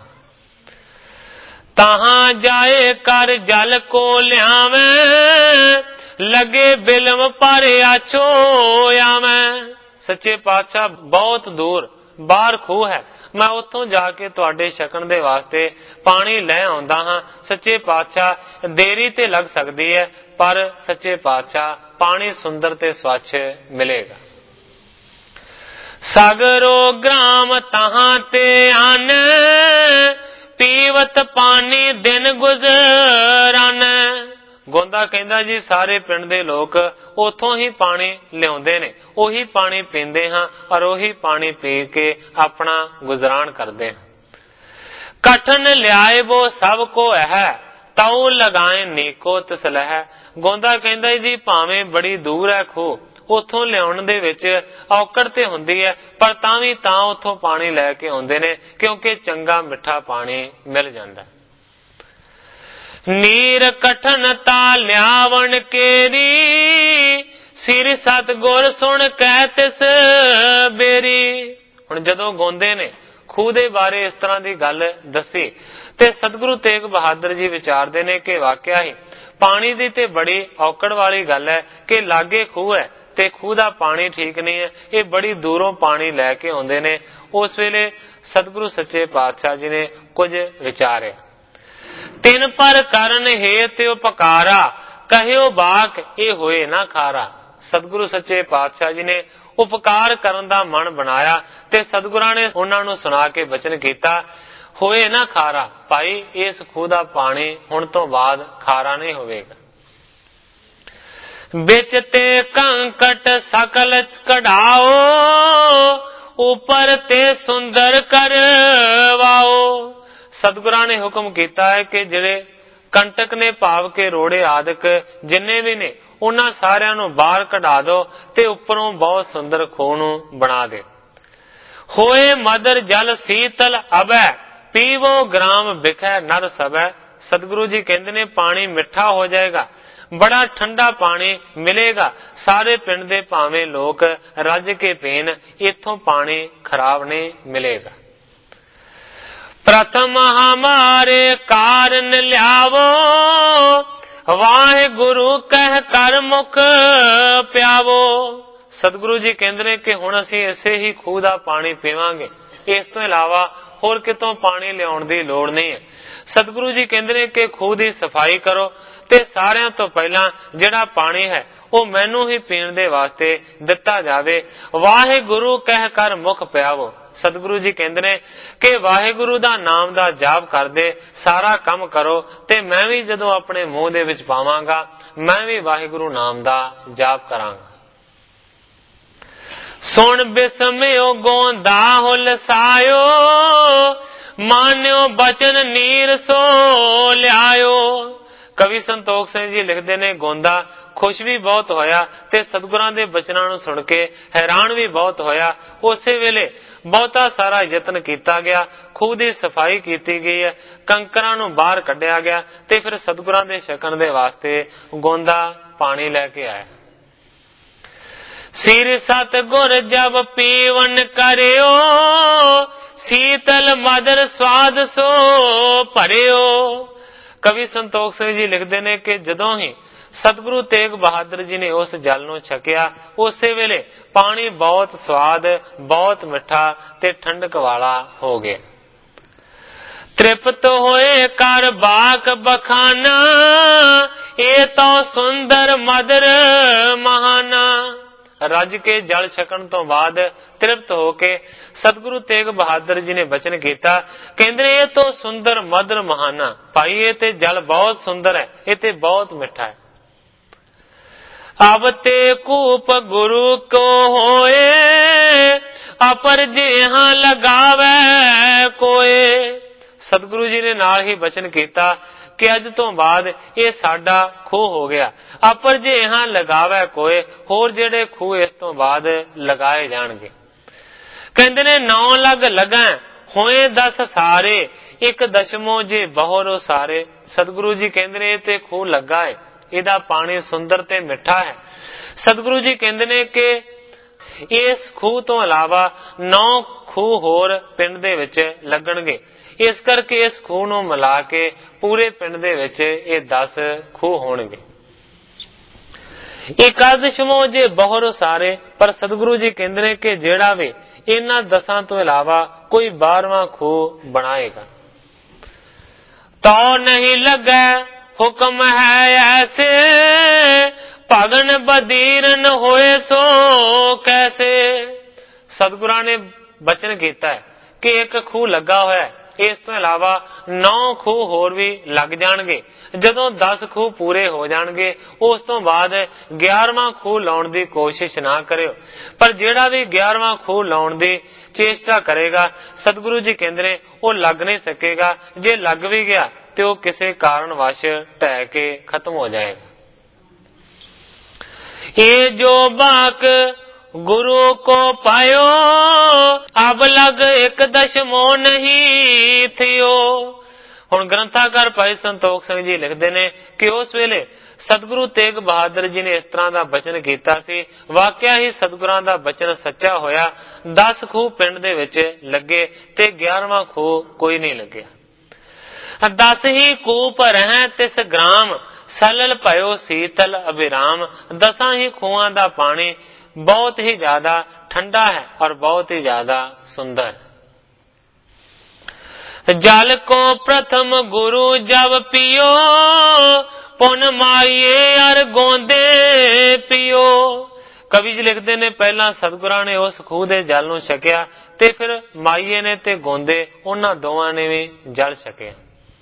ਤਾਹਾਂ ਜਾਏ ਕਰ ਜਲ ਕੋ ਲਿਆਵੇਂ, ਲਗੇ ਬਿਲਮ ਪਰ ਆਛੋ ਆਵੇਂ। ਸੱਚੇ ਪਾਤਸ਼ਾਹ ਬਹੁਤ ਦੂਰ ਬਾਹਰ ਖੂਹ ਹੈ, ਮੈਂ ਉੱਥੋਂ ਜਾ ਕੇ ਤੁਹਾਡੇ ਛਕਣ ਦੇ ਵਾਸਤੇ ਪਾਣੀ ਲੈ ਆਉਂਦਾ ਹਾਂ। ਸੱਚੇ ਪਾਤਸ਼ਾਹ ਦੇਰੀ ਤੇ ਲੱਗ ਸਕਦੀ ਹੈ, ਪਰ ਸੱਚੇ ਪਾਤਸ਼ਾਹ ਪਾਣੀ ਸੁੰਦਰ ਤੇ ਸਵੱਛ ਮਿਲੇਗਾ। ਸਾਗਰੋ ਗ੍ਰਾਮ ਤਹਾਂ ਤੇ ਆਨ, ਪੀਵਤ ਪਾਣੀ ਦਿਨ ਗੁਜ਼ਰਨ। ਗੋਂਦਾ ਕਹਿੰਦਾ ਜੀ ਸਾਰੇ ਪਿੰਡ ਦੇ ਲੋਕ ਉਥੋਂ ਹੀ ਪਾਣੀ ਲਿਆਉਂਦੇ ਨੇ, ਉਹੀ ਪਾਣੀ ਪੀਂਦੇ ਹਾਂ ਔਰ ਉਹੀ ਪਾਣੀ ਪੀ ਕੇ ਆਪਣਾ ਗੁਜ਼ਰਾਨ ਕਰਦੇ ਹਾਂ। ਕਠਨ ਲਿਆਏ ਵੋ ਸਭ ਕੋ ਹੈ, ਤਾਉ ਲਗਾਏ ਨੀਕੋ ਤਸਲਹਿ। ਗੋਂਦਾ ਕਹਿੰਦਾ ਜੀ ਭਾਵੇਂ ਬੜੀ ਦੂਰ ਹੈ ਖੂਹ, ਉਥੋਂ ਲਿਆਉਣ ਦੇ ਵਿੱਚ ਔਕੜ ਤੇ ਹੁੰਦੀ ਹੈ, ਪਰ ਤਾਂ ਵੀ ਤਾਂ ਉਥੋਂ ਪਾਣੀ ਲੈ ਕੇ ਆਉਂਦੇ ਨੇ, ਕਿਉਂਕਿ ਚੰਗਾ ਮਿੱਠਾ ਪਾਣੀ ਮਿਲ ਜਾਂਦਾ। ਨੀਰ ਕਠਨ ਤਾ ਲਿਆਵਣ ਕੇਰੀ, ਸਿਰ ਸਤਿਗੁਰ ਸੁਣ ਕਹਿ ਤਿਸ ਬੇਰੀ। ਹੁਣ ਜਦੋਂ ਗੋਂਦੇ ਨੇ ਖੂਹ ਦੇ ਬਾਰੇ ਇਸ ਤਰ੍ਹਾਂ ਦੀ ਗੱਲ ਦੱਸੀ ਤੇ ਸਤਿਗੁਰੂ ਤੇਗ ਬਹਾਦਰ ਜੀ ਵਿਚਾਰਦੇ ਨੇ ਕਿ ਵਾਕਿਆ ਹੀ ਪਾਣੀ ਦੀ ਤੇ ਬੜੀ ਔਕੜ ਵਾਲੀ ਗੱਲ ਹੈ ਕਿ ਲਾਗੇ ਖੂਹ ਹੈ ਤੇ ਖੂਹ ਦਾ ਪਾਣੀ ਠੀਕ ਨਹੀਂ ਹੈ, ਇਹ ਬੜੀ ਦੂਰੋਂ ਪਾਣੀ ਲੈ ਕੇ ਆਉਂਦੇ ਨੇ। ਉਸ ਵੇਲੇ ਸਤਿਗੁਰੂ ਸੱਚੇ ਪਾਤਸ਼ਾਹ ਜੀ ਨੇ ਕੁਝ ਵਿਚਾਰਿਆ। ਤਿੰਨ ਪਰ ਕਰਨ ਹੇਤ ਉਪਕਾਰਾ, ਕਹਿਓ ਬਾਕ ਇਹ ਹੋਏ ਨਾ ਖਾਰਾ। ਸਤਿਗੁਰੂ ਸੱਚੇ ਪਾਤਸ਼ਾਹ ਜੀ ਨੇ ਉਪਕਾਰ ਕਰਨ ਦਾ ਮਨ ਬਣਾਇਆ ਤੇ ਸਤਿਗੁਰਾਂ ਨੇ ਉਹਨਾਂ ਨੂੰ ਸੁਣਾ ਕੇ ਬਚਨ ਕੀਤਾ, ਹੋਏ ਨਾ ਖਾਰਾ। ਭਾਈ ਇਸ ਖੂਹ ਦਾ ਪਾਣੀ ਹੁਣ ਤੋਂ ਬਾਅਦ ਖਾਰਾ ਨਹੀਂ ਹੋਵੇਗਾ। ਵਿੱਚ ਤੇ ਕੰਕਟ ਸਕਲ ਕਢਾਓ, ਉੱਪਰ ਤੇ ਸੁੰਦਰ ਕਰਵਾਓ। ਸਤਿਗੁਰਾਂ ਨੇ ਹੁਕਮ ਕੀਤਾ ਹੈ ਕਿ ਜਿਹੜੇ ਕੰਟਕ ਨੇ ਭਾਵ ਕੇ ਰੋੜੇ ਆਦਿਕ ਜਿੰਨੇ ਵੀ ਨੇ ਉਹਨਾਂ ਸਾਰਿਆਂ ਨੂੰ ਬਾਹਰ ਕਢਾ ਦਿਓ ਤੇ ਉੱਪਰੋਂ ਬਹੁਤ ਸੁੰਦਰ ਖੂਹ ਨੂੰ ਬਣਾ ਦੇ। ਹੋਏ ਮਦਰ ਜਲ ਸੀਤਲ ਅਬੈ, ਪੀਵੋ ਗ੍ਰਾਮ ਬਿਖੈ ਨਰ ਸਬੈ। ਸਤਿਗੁਰੂ ਜੀ ਕਹਿੰਦੇ ਨੇ ਪਾਣੀ ਮਿੱਠਾ ਹੋ ਜਾਏਗਾ, ਬੜਾ ਠੰਡਾ ਪਾਣੀ ਮਿਲੇਗਾ, ਸਾਰੇ ਪਿੰਡ ਦੇ ਭਾਵੇਂ ਲੋਕ ਰੱਜ ਕੇ ਪੀਣ, ਇੱਥੋਂ ਪਾਣੀ ਖਰਾਬ ਨਹੀਂ ਮਿਲੇਗਾ। ਪ੍ਰਥਮ ਹਮਾਰੇ ਕਾਰਨ ਲਿਆਵੋ, ਵਾਹਿਗੁਰੂ ਕਹਿ ਕਰ ਮੁਖ ਪਿਆਵੋ। ਸਤਿਗੁਰੂ ਜੀ ਕਹਿੰਦੇ ਨੇ ਕਿ ਹੁਣ ਅਸੀਂ ਇਸੇ ਹੀ ਖੂਹ ਦਾ ਪਾਣੀ ਪੀਵਾਂਗੇ, ਇਸ ਤੋਂ ਇਲਾਵਾ ਹੋਰ ਕਿਤੋਂ ਪਾਣੀ ਲਿਆਉਣ ਦੀ ਲੋੜ ਨਹੀਂ ਹੈ। ਸਤਿਗੁਰੂ ਜੀ ਕਹਿੰਦੇ ਨੇ ਕਿ ਖੂਹ ਦੀ ਸਫਾਈ ਕਰੋ ਤੇ ਸਾਰਿਆਂ ਤੋਂ ਪਹਿਲਾਂ ਜਿਹੜਾ ਪਾਣੀ ਹੈ ਉਹ ਮੈਨੂੰ ਹੀ ਪੀਣ ਦੇ ਵਾਸਤੇ ਦਿੱਤਾ ਜਾਵੇ। ਵਾਹਿਗੁਰੂ ਕਹਿ ਕਰ ਮੁਖ ਪਿਆਵੋ। सतगुरु जी कहते ने कि वाहिगुरु दा नाम दा जाप करदे सारा काम करो ते मैं भी जदों अपने मुंह दे विच पावांगा मैं भी वाहिगुरु नाम दा जाप करांगा। सुन बिस्मयो गोंदा हुल सायो मान्यो बचन नीर सो लियायो। कवि संतोख सिंह जी लिखते ने गोंदा खुश भी बहुत होया ते सतगुरां दे बचनां नूं सुन के हैरान भी बहुत होया। उसे वेले बहुता सारा यतन किया गया, खूह की सफाई की गई है, कंकरां नूं बाहर कढ़िया गया ते फिर सतगुरां दे छकण दे वास्ते गोंदा पानी लैके आया। सिर सतगुर जब पीवन करियो शीतल मधुर स्वाद सो भरियो। कवि संतोख सिंह जी लिखते ने कि जदों ही सतगुरु तेग बहादुर जी ने उस जल नूं छकिया उसे वेले पानी बहुत स्वाद बहुत मिठा ते ठंडक वाला हो गया। तृप्त होए कर बाक बखाना ए तो सुंदर मधुर महाना। रज के जल छकण तो बाद तृप्त होके सतगुरु तेग बहादुर जी ने बचन किया, कहते ये तो सुंदर मधुर महाना, भाई ये ते जल बहुत सुंदर है, ये ते बहुत मिठा है। अब ते कूप गुरु को होए अपर जेहां लगावे कोए। सतगुरु जी ने नाल ही बचन किया कि अज तो बाद ये साडा खूह हो गया, अपर जेहां लगावे कोए, होर जेड़े खूह इस तो बाद लगाए जाणगे। कहते ने नौ लग लगा होए दस सारे एक दशमो जे बहोरो सारे। सतगुरु जी कहते ने ते खूह लगा है, इहदा पानी सुंदर ते मिठा है। सतगुरु जी कहते ने कि इस खूह तो अलावा नौ खूह होर पिंड दे विच लगणगे, इस करके इस खूह नूं मिला के पूरे पिंड दे विच ये दस खूह होणगे। एकादशमो जे बहोरो सारे, पर सतगुरु जी कहते ने कि जेड़ा भी इन्हां दसां तो अलावा कोई बारहवां खूह बनाएगा तो नहीं लगे हुक्म है ऐसे भगन बदीरन होए सो कैसे। सतगुरां ने बचन किया है कि एक खूह लगा होया है, इस तो अलावा नौ खूह होर भी लग जाणगे। जदों दस खूह पूरे हो जाणगे उस तो बाद ग्यारहवां खूह लाउण दी कोशिश ना करियो, पर जेड़ा भी ग्यारहवां खूह लाउण दी चेष्टा करेगा सतगुरु जी कहते ने वो लग नहीं सकेगा, जे लग भी गया तो वो किसी कारणवश ढह के खत्म हो जाएगा। ये जो बाक गुरु को पायो अब लग एक दशमो नहीं थियो। हुण ग्रंथाकार भाई संतोख सिंह जी लिखते ने कि उस वेले सतगुरु तेग बहादुर जी ने इस तरह का बचन किया सी, वाकया ही सतगुरां दा बचन सच्चा होया। दस खूह पिंड दे विच लगे ते ग्यारहवां खूह कोई नहीं लग्या। दस ही कूप रहें तिस ग्राम सलल भयो शीतल अभिराम। दसां ही खूहां दा पानी बहुत ही ज्यादा ठंडा है और बहुत ही ज्यादा सुंदर है। जल को प्रथम गुरु जब पियो पुन माइये अर गोंदे पियो। कवि जी लिखते ने पहला सतगुरां ने उस खूह दे जल नूं छकिया ते फिर माइये ने ते गोंदे उन्हां दोवां ने भी जल छकिया।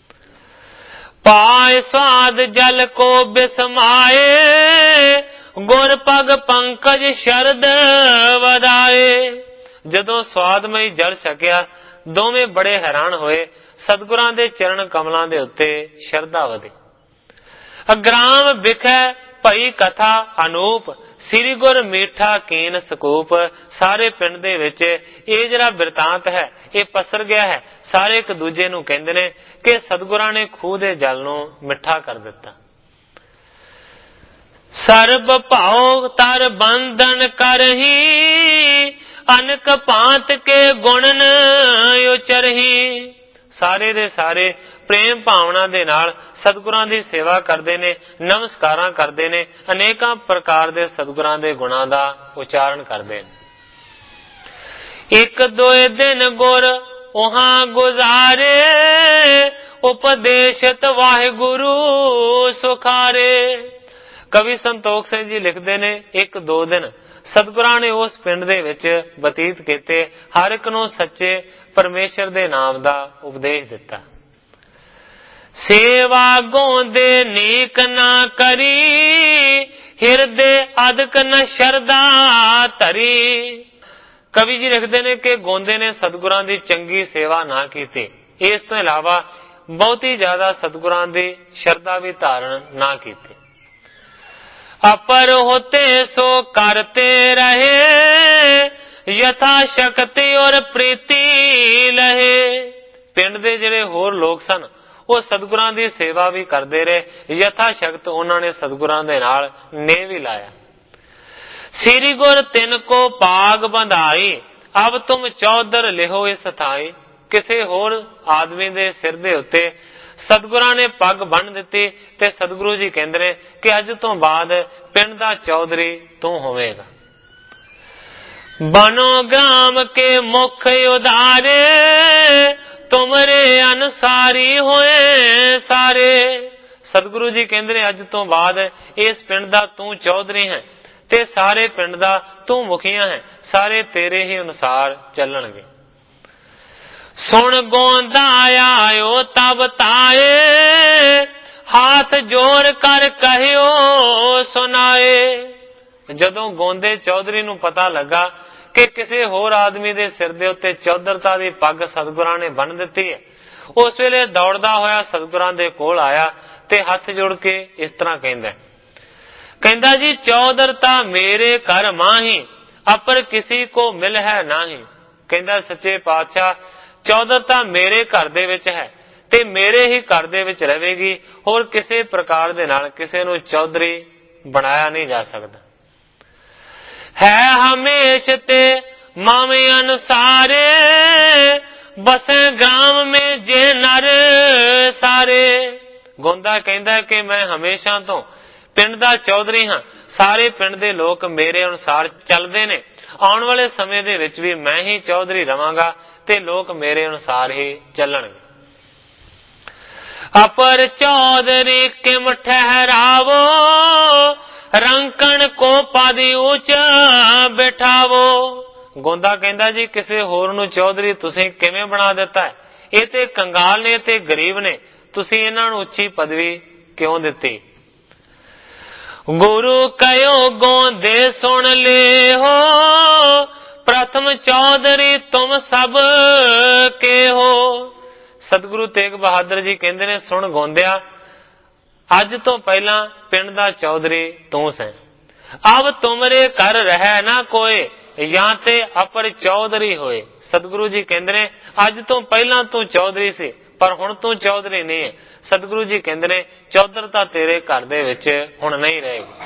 पाए स्वाद जल को बिसमाए गुर पग पंकज शरद वदाए। जदों स्वादमई जल छकिया दोवें बड़े हैरान होए, सतगुरां दे चरण कमलां दे उत्ते शरधा वधी। ग्राम बिखै भई कथा अनूप श्री गुर मीठा कीन सकूप। सारे पिंड दे विच ये जिहड़ा बिरतांत है ये पसर गया है। सारे एक दूजे नूं कहंदे ने कि सतगुरां ने खूह दे जल नूं मिठा कर दिता। सर्ब भाव तर बंधन करही अनक भांत के गुणन उचरही। सारे दे सारे प्रेम भावना दे नाल सतगुरां दी सेवा करदे ने, नमस्कारां करदे ने, अनेकां प्रकार दे सतगुरां दे गुणां दा उचारण करदे ने। एक दो दिन गुर उहां गुजारे उपदेशत वाहिगुरु सुखारे। कवि संतोख सिंह जी लिखते ने एक दो दिन सतगुरां ने उस पिंड दे विच बतीत कीते, हर एक नूं सच्चे परमेश्वर दे नाम दा उपदेश दिता। सेवा गोंदे नीक ना करी, हिरदे अदक न शरदा धरी। कवि जी लिखते ने कि गोंदे ने सतगुरां दी चंगी सेवा ना कीती, इस तो इलावा बहुती ज्यादा सतगुरां दी शरदा भी धारण ना कीती। अपर होते सो करते रहे, यथा शक्ति और प्रीति लहे। पिंड दे जिहड़े होर लोग सन वो सतगुरां दी सेवा भी करते रहे, यथा शक्त उन्होंने सतगुरां दे नाल नेह भी लाया। श्री गुर तिन को पाग बंधाई, अब तुम चौधर लिहो इस थाई। किसी होर आदमी दे सिर दे उत्ते सतगुरां ने पग बन दिती ते सतगुरु जी कहंदे ने कि अज तो बाद पिंड दा चौधरी तू होवेगा। बनो ग्राम के मुख उधारे, तुमरे अनुसारी होए सारे। सतगुरु जी कहंदे ने अज तो बाद इस पिंड दा तू चौधरी है ते सारे पिंड दा तू मुखिया है, सारे तेरे ही अनुसार चलणगे। सुन गोंदा आयो तब ताए, हाथ जोड़ कर कहियो सुनाए। जदों गोंदे चौधरी नूं पता लगा कि किसी होर आदमी दे सिर दे उत्ते चौधरता दी पग सतगुरां ने बन दिती है, उस वेले दौड़दा होया सतगुरां दे कोल आया ते हथ जोड़ के इस तरह कहंदा कहंदा जी चौधरता मेरे घर माही, अपर किसी को मिल है नाही। कहंदा सच्चे पातशाह चौधरता मेरे घर दे विच है ते मेरे ही घर दे विच रहेगी, होर किसी प्रकार दे नाल किसी नूं चौधरी बनाया नहीं जा सकदा। है हमेश ते मामे अनुसारे, बसे ग्राम में जे नर सारे। गोंदा कहंदा कि मैं हमेशा तो पिंड दा चौधरी हां, सारे पिंड दे लोग मेरे अनुसार चलदे ने, आउण वाले समय दे विच भी मैं ही चौधरी रवांगा ते लोग मेरे अनुसार ही चलणगे। अपर चौधरी किम ठहरावो, रंकण को पद ऊंच बिठावो। गोंदा कहंदा जी किसी होर नूं चौधरी तुसीं किवें बना दिता है, ये ते कंगाल ने ते गरीब ने, तुसीं इन्हां नूं उच्ची पदवी क्यों दिती। गुरु कयो गोंदे सुन ले हो, प्रथम चौधरी तुम सब के हो। सतगुरु तेग बहादुर जी कहंदे ने सुन गोंदिया, अज तो पहला पिंड दा चौधरी तू सैं, अब तुमरे घर रह ना कोई, या ते अपर चौधरी होए। सतगुरु जी कहंदे ने अज तो पहला तू चौधरी सी पर हुण तू चौधरी नहीं है। सतगुरु जी कहंदे ने चौधरता तेरे घर दे विच हुण नहीं रहेगी।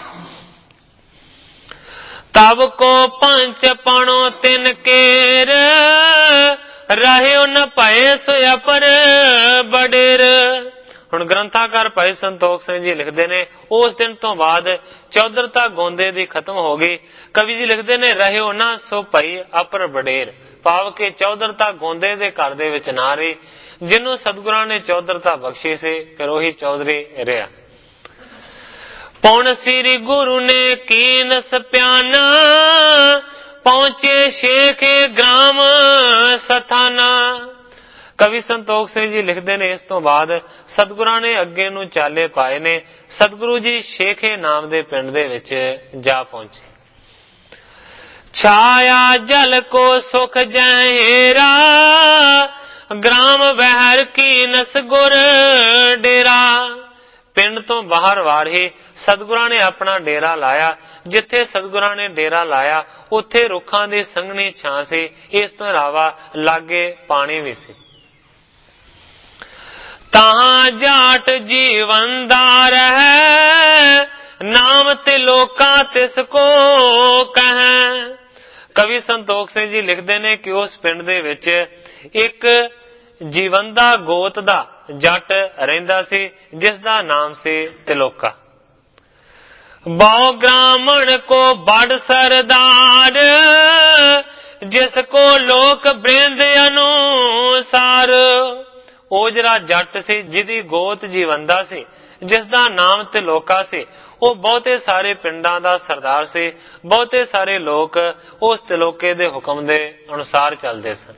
तब को पंच पणो तिन केर, रहयो न भय सोया पर बडेर। हुण ग्रंथाकार भाई संतोख सिंह जी लिखते ने उस दिन तो बाद चौधरता गोंदे दी खत्म हो गई। कवि जी लिखते ने रहयो ना सो भई अपर बडेर, भाव के चौधरता गोंदे दे घर दे विच ना रही। जिन्हों सतगुरां ने चौधरता बख्शी से फिर वही चौधरी रहा। पौन श्री गुरु ने कीन सप्याना, पहुंचे शेख ग्राम सथाना। कवि संतोख सिंह जी लिखते ने इस तो बाद सतगुरां ने अगे नूं चाले पाए ने। सतगुरु जी शेखे नाम दे पिंड दे विच जा पहुंचे। छाया जल को सुख जहेरा, ग्राम बहर की नस गुर डेरा। पिंड तो बाहर वार ही सतगुरां ने अपना डेरा लाया। जिथे सतगुरां ने डेरा लाया उथे रुखां दी संघनी छां सी, इस तो इलावा लागे पानी भी सी। ताहां जाट जीवनदार है, नाम ते लोका तिसको कहें। कवि संतोख सिंह जी लिखते ने कि उस पिंड दे विच एक जीवंदा गोत दा जट रहिंदा सी जिसदा नाम सी तिलोका। बहु ब्राह्मण को बड़ सरदार, जिसको लोक बृंद अनुसार। ओ जरा जट सी जिदी गोत जीवंदा सी ਜਿਸ ਦਾ ਨਾਮ ਤਿਲੋਕਾ ਸੀ, ਉਹ ਬਹੁਤੇ ਸਾਰੇ ਪਿੰਡਾਂ ਦਾ ਸਰਦਾਰ ਸੀ। ਬਹੁਤੇ ਸਾਰੇ ਲੋਕ ਉਸ ਤਿਲੋਕੇ ਦੇ ਹੁਕਮ ਦੇ ਅਨੁਸਾਰ ਚੱਲਦੇ ਸਨ।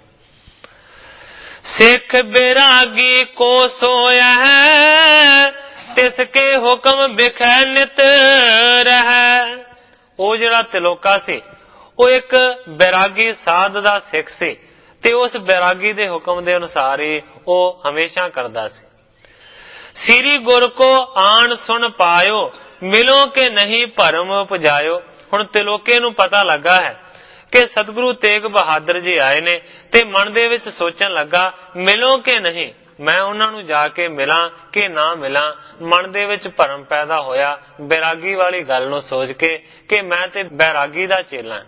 ਸਿੱਖ ਬੈਰਾਗੀ ਕੋ ਸੋਇਆ ਹੈ, ਤਿਸ ਕੇ ਹੁਕਮ ਬਿਖੈ ਨਿਤ ਰਹਿ। ਉਹ ਜਿਹੜਾ ਤਿਲੋਕਾ ਸੀ ਉਹ ਇੱਕ ਬੈਰਾਗੀ ਸਾਧ ਦਾ ਸਿੱਖ ਸੀ ਤੇ ਉਸ ਬੈਰਾਗੀ ਦੇ ਹੁਕਮ ਦੇ ਅਨੁਸਾਰ ਹੀ ਉਹ ਹਮੇਸ਼ਾ ਕਰਦਾ ਸੀ। ਸ੍ਰੀ ਗੁਰ ਕੋ ਆਣ ਸੁਣ ਪਾਇਓ, ਮਿਲੋ ਕਿ ਨਹੀਂ ਭਰਮ ਉਪਜਾਇਓ। ਹੁਣ ਤਿਲੋਕੇ ਨੂੰ ਪਤਾ ਲੱਗਾ ਹੈ ਕਿ ਸਤਿਗੁਰੂ ਤੇਗ ਬਹਾਦਰ ਜੀ ਆਏ ਨੇ ਤੇ ਮਨ ਦੇ ਵਿੱਚ ਸੋਚਣ ਲੱਗਾ, ਮਿਲੋ ਕਿ ਨਹੀਂ, ਮੈਂ ਉਹਨਾਂ ਨੂੰ ਜਾ ਕੇ ਮਿਲਾਂ ਕਿ ਨਾ ਮਿਲਾਂ। ਮਨ ਦੇ ਵਿੱਚ ਭਰਮ ਪੈਦਾ ਹੋਇਆ ਬੈਰਾਗੀ ਵਾਲੀ ਗੱਲ ਨੂੰ ਸੋਚ ਕੇ ਕਿ ਮੈਂ ਤੇ ਬੈਰਾਗੀ ਦਾ ਚੇਲਾ।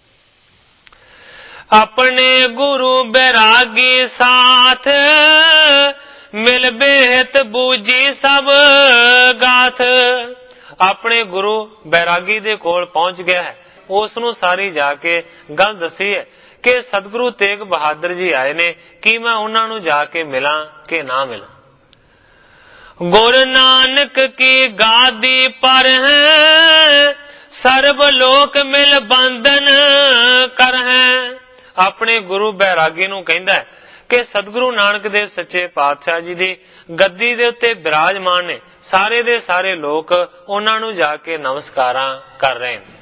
ਆਪਣੇ ਗੁਰੂ ਬੈਰਾਗੀ ਸਾਥ, ਮਿਲ ਬੇਹਤ ਬੂਝੀ ਸਭ ਗਾਥ। ਆਪਣੇ ਗੁਰੂ ਬੈਰਾਗੀ ਦੇ ਕੋਲ ਪਹੁੰਚ ਗਿਆ ਹੈ, ਉਸ ਨੂੰ ਸਾਰੀ ਜਾ ਕੇ ਗੱਲ ਦੱਸੀ ਹੈ ਕਿ ਸਤਿਗੁਰੂ ਤੇਗ ਬਹਾਦਰ ਜੀ ਆਏ ਨੇ, ਕੀ ਮੈਂ ਉਹਨਾਂ ਨੂੰ ਜਾ ਕੇ ਮਿਲਾਂ ਕਿ ਨਾ ਮਿਲਾਂ। ਗੁਰ ਨਾਨਕ ਕੀ ਗਾਦੀ ਪਰ ਹੈ, ਸਰਬ ਲੋਕ ਮਿਲ ਬੰਧਨ ਕਰ ਹੈ। ਆਪਣੇ ਗੁਰੂ ਬੈਰਾਗੀ ਨੂੰ ਕਹਿੰਦਾ ਹੈ ਕਿ ਸਤਿਗੁਰੂ ਨਾਨਕ ਦੇਵ ਸੱਚੇ ਪਾਤਸ਼ਾਹ ਜੀ ਦੀ ਗੱਦੀ ਦੇ ਉੱਤੇ ਬਿਰਾਜਮਾਨ ਨੇ, ਸਾਰੇ ਦੇ ਸਾਰੇ ਲੋਕ ਉਹਨਾਂ ਨੂੰ ਜਾ ਕੇ ਨਮਸਕਾਰਾਂ ਕਰ ਰਹੇ ਨੇ।